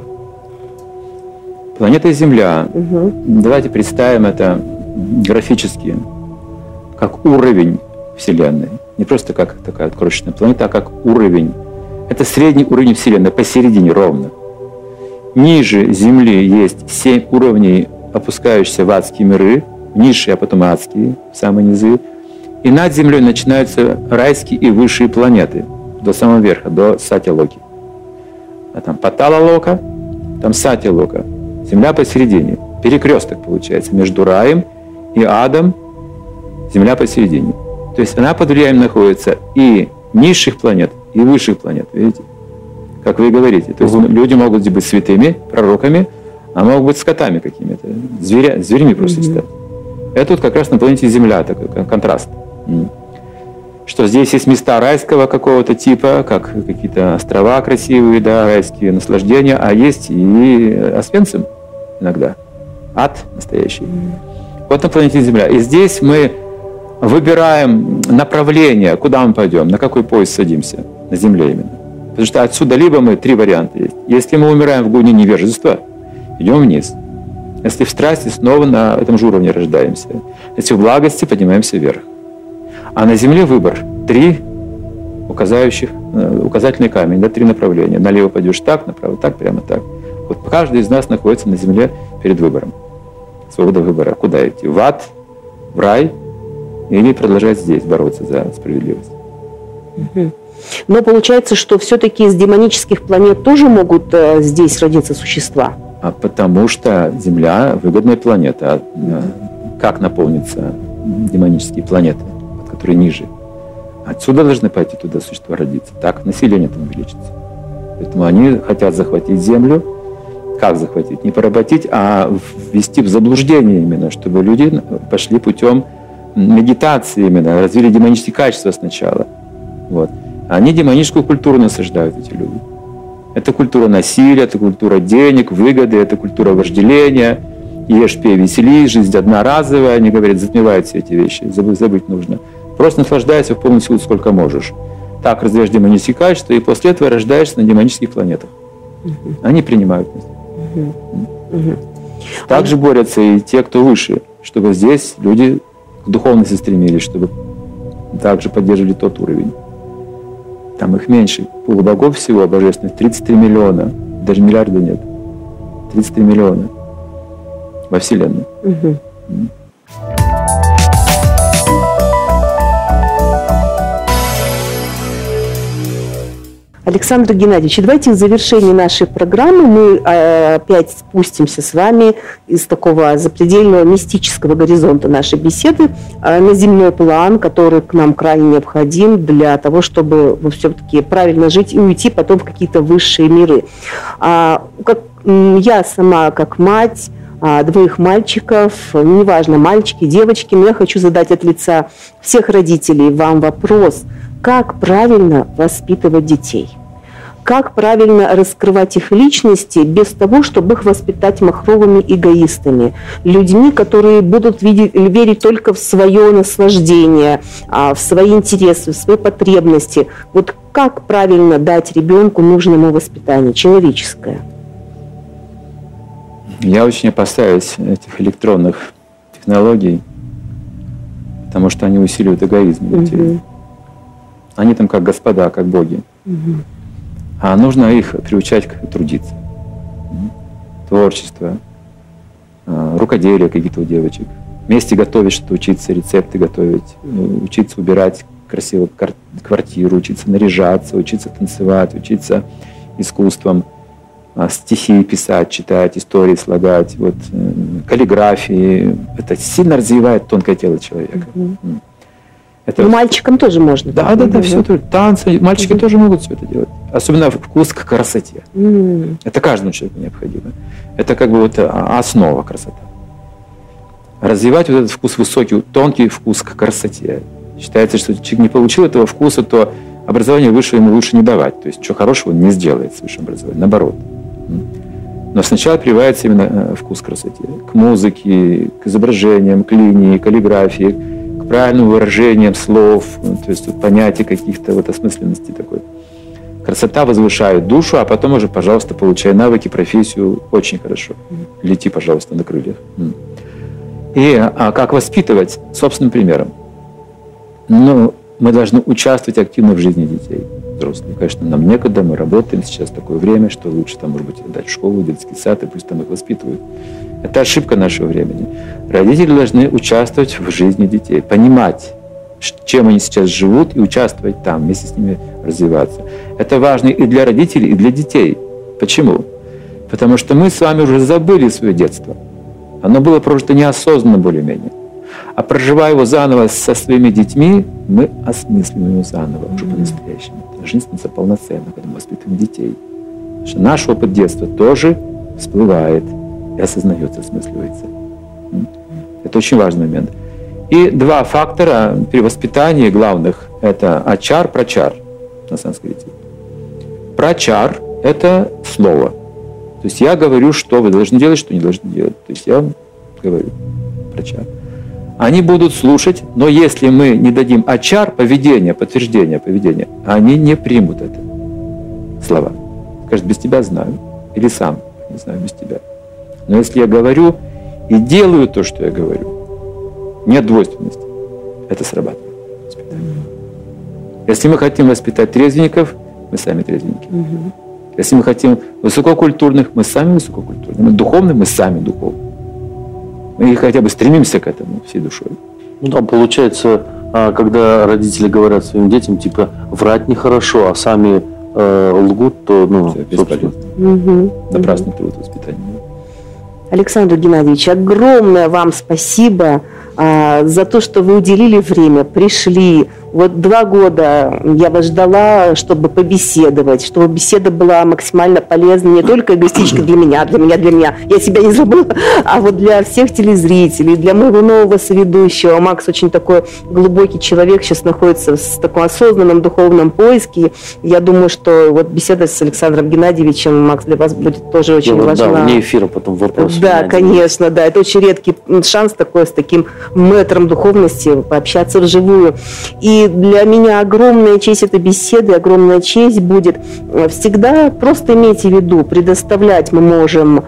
Планета Земля. Угу. Давайте представим это графически, как уровень Вселенной. Не просто как такая крошечная планета, а как уровень. Это средний уровень Вселенной, посередине ровно. Ниже Земли есть семь уровней, опускающиеся в адские миры, низшие, а потом адские, самые низы. И над Землей начинаются райские и высшие планеты до самого верха, до Сатья-Локи. А там Патала-Лока, там Сатья-Лока. Земля посередине. Перекресток получается между раем и адом. Земля посередине. То есть она под влиянием находится и низших планет, и высших планет. Видите? Как вы говорите. То есть угу. люди могут быть святыми, пророками, а могут быть скотами какими-то, зверя, зверями просто угу. стать. Это вот как раз на планете Земля такой контраст. Что здесь есть места райского какого-то типа, как какие-то острова красивые, да, райские наслаждения, а есть и Освенцим иногда. Ад настоящий. Вот на планете Земля. И здесь мы выбираем направление, куда мы пойдем, на какой поезд садимся, на Земле именно. Потому что отсюда либо мы, три варианта есть. Если мы умираем в гуне невежества, идем вниз. Если в страсти, снова на этом же уровне рождаемся. Если в благости, поднимаемся вверх. А на Земле выбор. Три указающих, указательный камень, да, три направления. Налево пойдешь так, направо так, прямо так. Вот каждый из нас находится на Земле перед выбором. Свобода выбора. Куда идти? В ад, в рай или продолжать здесь бороться за справедливость. Угу. Но получается, что все-таки из демонических планет тоже могут э, здесь родиться существа? А потому что Земля – выгодная планета. А как наполнится демонические планеты, которые ниже? Отсюда должны пойти туда существа родиться. Так население там увеличится. Поэтому они хотят захватить Землю. Как захватить? Не поработить, а ввести в заблуждение именно, чтобы люди пошли путем медитации именно, развили демонические качества сначала. Вот. Они демоническую культуру насаждают, эти люди. Это культура насилия, это культура денег, выгоды, это культура вожделения. Ешь, пей, веселись, жизнь одноразовая. Они говорят, затмевают все эти вещи, забыть, забыть нужно. Просто наслаждайся в полную силу, сколько можешь. Так развиваешь демонические качества, и после этого рождаешься на демонических планетах. Угу. Они принимают нас. Угу. Угу. Также а... борются и те, кто выше, чтобы здесь люди к духовности стремились, чтобы также поддерживали тот уровень. Там их меньше. Полубогов всего божественных тридцать три миллиона. Даже миллиарда нет. тридцать три миллиона во Вселенной. Угу. Александр Геннадьевич, давайте в завершении нашей программы мы опять спустимся с вами из такого запредельного мистического горизонта нашей беседы на земной план, который к нам крайне необходим для того, чтобы все-таки правильно жить и уйти потом в какие-то высшие миры. Как я сама, как мать двоих мальчиков, неважно, мальчики, девочки, но я хочу задать от лица всех родителей вам вопрос: как правильно воспитывать детей? Как правильно раскрывать их личности без того, чтобы их воспитать махровыми эгоистами, людьми, которые будут видеть, верить только в свое наслаждение, в свои интересы, в свои потребности. Вот как правильно дать ребенку нужное ему воспитание, человеческое? Я очень опасаюсь этих электронных технологий, потому что они усиливают эгоизм людей. Угу. Они там как господа, как боги. Угу. А нужно их приучать к трудиться. Творчество, рукоделие какие-то у девочек. Вместе готовить, что-то учиться, рецепты готовить, учиться убирать красиво квартиру, учиться наряжаться, учиться танцевать, учиться искусством, стихи писать, читать, истории слагать, вот, каллиграфии. Это сильно развивает тонкое тело человека. Mm-hmm. Это... Но мальчикам тоже можно. Да, да, да, все. Танцы. Мальчики mm-hmm. тоже могут все это делать. Особенно вкус к красоте. Mm-hmm. Это каждому человеку необходимо. Это как бы вот основа красоты. Развивать вот этот вкус высокий, тонкий вкус к красоте. Считается, что человек не получил этого вкуса, то образование высшее ему лучше не давать. То есть, ничего хорошего он не сделает с высшим образованием. Наоборот. Но сначала прививается именно вкус к красоте. К музыке, к изображениям, к линии, к каллиграфии, к правильным выражениям слов, то есть вот, понятия каких-то вот осмысленности такой. Красота возвышает душу, а потом уже, пожалуйста, получай навыки, профессию очень хорошо. Лети, пожалуйста, на крыльях. И а как воспитывать? Собственным примером. Ну, мы должны участвовать активно в жизни детей, взрослых. Конечно, нам некогда, мы работаем, сейчас такое время, что лучше, там, может быть, отдать в школу, детский сад, и пусть там их воспитывают. Это ошибка нашего времени. Родители должны участвовать в жизни детей, понимать, чем они сейчас живут, и участвовать там, вместе с ними развиваться. Это важно и для родителей, и для детей. Почему? Потому что мы с вами уже забыли свое детство. Оно было прожито неосознанно более-менее. А проживая его заново со своими детьми, мы осмыслим его заново, уже по-настоящему. Жизнь становится полноценной, когда мы воспитываем детей. Потому что наш опыт детства тоже всплывает и осознается, осмысливается. Это очень важный момент. И два фактора при воспитании главных – это ачар, прачар на санскрите. Прачар – это слово. То есть я говорю, что вы должны делать, что не должны делать. То есть я вам говорю прачар. Они будут слушать, но если мы не дадим ачар, поведение, подтверждение поведения, они не примут это. Слова. Скажут, без тебя знаю. Или сам не знаю, без тебя. Но если я говорю и делаю то, что я говорю, нет двойственности. Это срабатывает воспитание. Если мы хотим воспитать трезвенников, мы сами трезвенники. Угу. Если мы хотим высококультурных, мы сами высококультурные. Духовных, мы сами духовные. Мы хотя бы стремимся к этому всей душой. Ну да, получается, когда родители говорят своим детям, типа, врать нехорошо, а сами э, лгут, то, ну, все бесполезно. Угу. Напрасный труд воспитания. Александр Геннадьевич, огромное вам спасибо а, за то, что вы уделили время, пришли. Вот два года я вас ждала, чтобы побеседовать, чтобы беседа была максимально полезна не только эгоистически для меня, для меня, для меня, я себя не забыла, а вот для всех телезрителей, для моего нового соведущего. Макс очень такой глубокий человек, сейчас находится в таком осознанном духовном поиске. Я думаю, что вот беседа с Александром Геннадьевичем, Макс, для вас будет тоже очень ну, важна. Да, вне эфира потом вопрос. Да, конечно, да. Это очень редкий шанс такой с таким мэтром духовности пообщаться вживую. И для меня огромная честь этой беседы, огромная честь будет. Всегда просто имейте в виду, предоставлять мы можем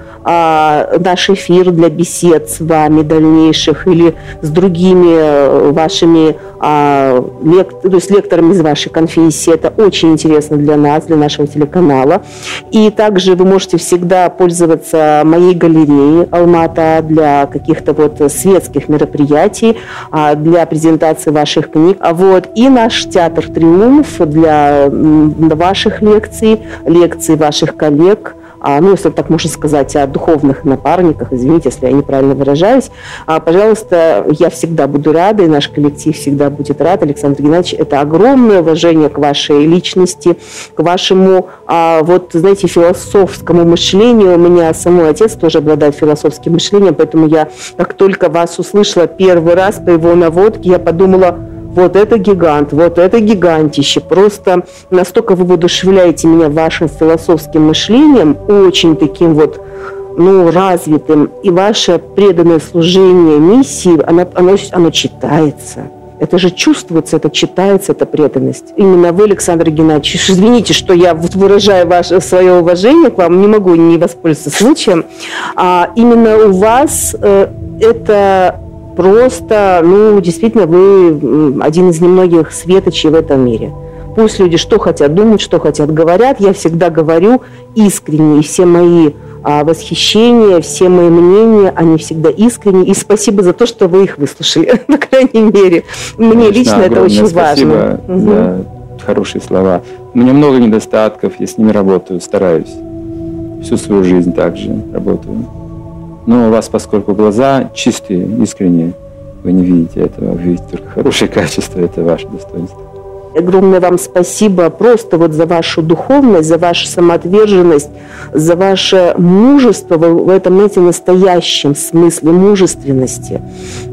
а, наш эфир для бесед с вами дальнейших или с другими вашими а, лек, то есть лекторами из вашей конфессии. Это очень интересно для нас, для нашего телеканала. И также вы можете всегда пользоваться моей галереей Алмата для каких-то вот светских мероприятий, а, для презентации ваших книг. А вот и наш театр «Триумф» для ваших лекций, лекций ваших коллег, а, ну, если так можно сказать, о духовных напарниках, извините, если я неправильно выражаюсь, а, пожалуйста, я всегда буду рада, и наш коллектив всегда будет рад. Александр Геннадьевич, это огромное уважение к вашей личности, к вашему, а, вот, знаете, философскому мышлению. У меня самой отец тоже обладает философским мышлением, поэтому я, как только вас услышала первый раз по его наводке, я подумала, вот это гигант, вот это гигантище. Просто настолько вы воодушевляете меня вашим философским мышлением, очень таким вот, ну, развитым. И ваше преданное служение миссии, оно, оно, оно читается. Это же чувствуется, это читается, эта преданность. Именно вы, Александр Геннадьевич, извините, что я вот выражаю ваше, свое уважение к вам, не могу не воспользоваться случаем. А именно у вас э, это просто, ну, действительно, вы один из немногих светочей в этом мире. Пусть люди что хотят думать, что хотят говорят, я всегда говорю искренне, и все мои а восхищение, все мои мнения, они всегда искренние. И спасибо за то, что вы их выслушали, по крайней мере. Мне Конечно, лично это очень спасибо важно. Спасибо за угу. хорошие слова. У меня много недостатков, я с ними работаю, стараюсь. Всю свою жизнь также работаю. Но у вас, поскольку глаза чистые, искренние, вы не видите этого, вы видите только хорошие качества, это ваше достоинство. Огромное вам спасибо просто вот за вашу духовность, за вашу самоотверженность, за ваше мужество в этом, знаете, настоящем смысле мужественности.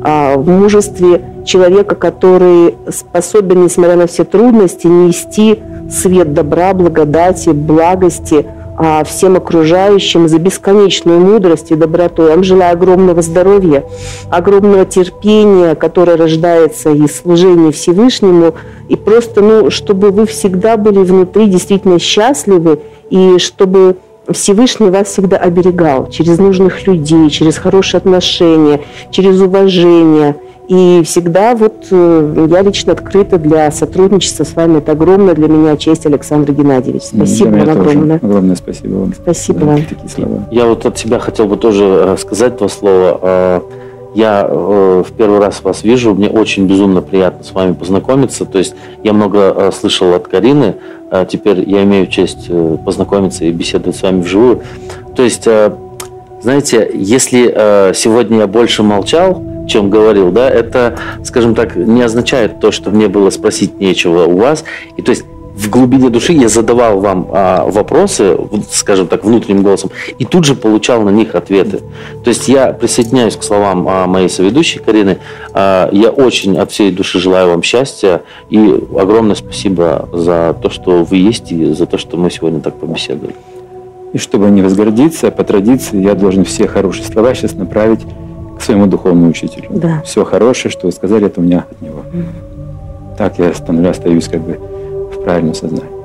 В мужестве человека, который способен, несмотря на все трудности, нести свет добра, благодати, благости всем окружающим, за бесконечную мудрость и доброту. Я вам желаю огромного здоровья, огромного терпения, которое рождается из служения Всевышнему, и просто, ну, чтобы вы всегда были внутри действительно счастливы, и чтобы Всевышний вас всегда оберегал через нужных людей, через хорошие отношения, через уважение. И всегда вот я лично открыта для сотрудничества с вами. Это огромная для меня честь, Александр Геннадьевич. Спасибо вам огромное. Огромное спасибо вам. Спасибо вам. Такие слова. Я вот от себя хотел бы тоже сказать два слова. Я в первый раз вас вижу, мне очень безумно приятно с вами познакомиться. То есть я много слышал от Карины, теперь я имею честь познакомиться и беседовать с вами вживую. То есть, знаете, если сегодня я больше молчал, чем говорил, да, это, скажем так, не означает то, что мне было спросить нечего у вас. И то есть в глубине души я задавал вам а, вопросы, скажем так, внутренним голосом, и тут же получал на них ответы. То есть я присоединяюсь к словам а, моей соведущей Карины. А, я очень от всей души желаю вам счастья и огромное спасибо за то, что вы есть, и за то, что мы сегодня так побеседовали. И чтобы не возгордиться, по традиции я должен все хорошие слова сейчас направить к своему духовному учителю. Да. Все хорошее, что вы сказали, это у меня от него. Mm-hmm. Так я остаюсь как бы в правильном сознании.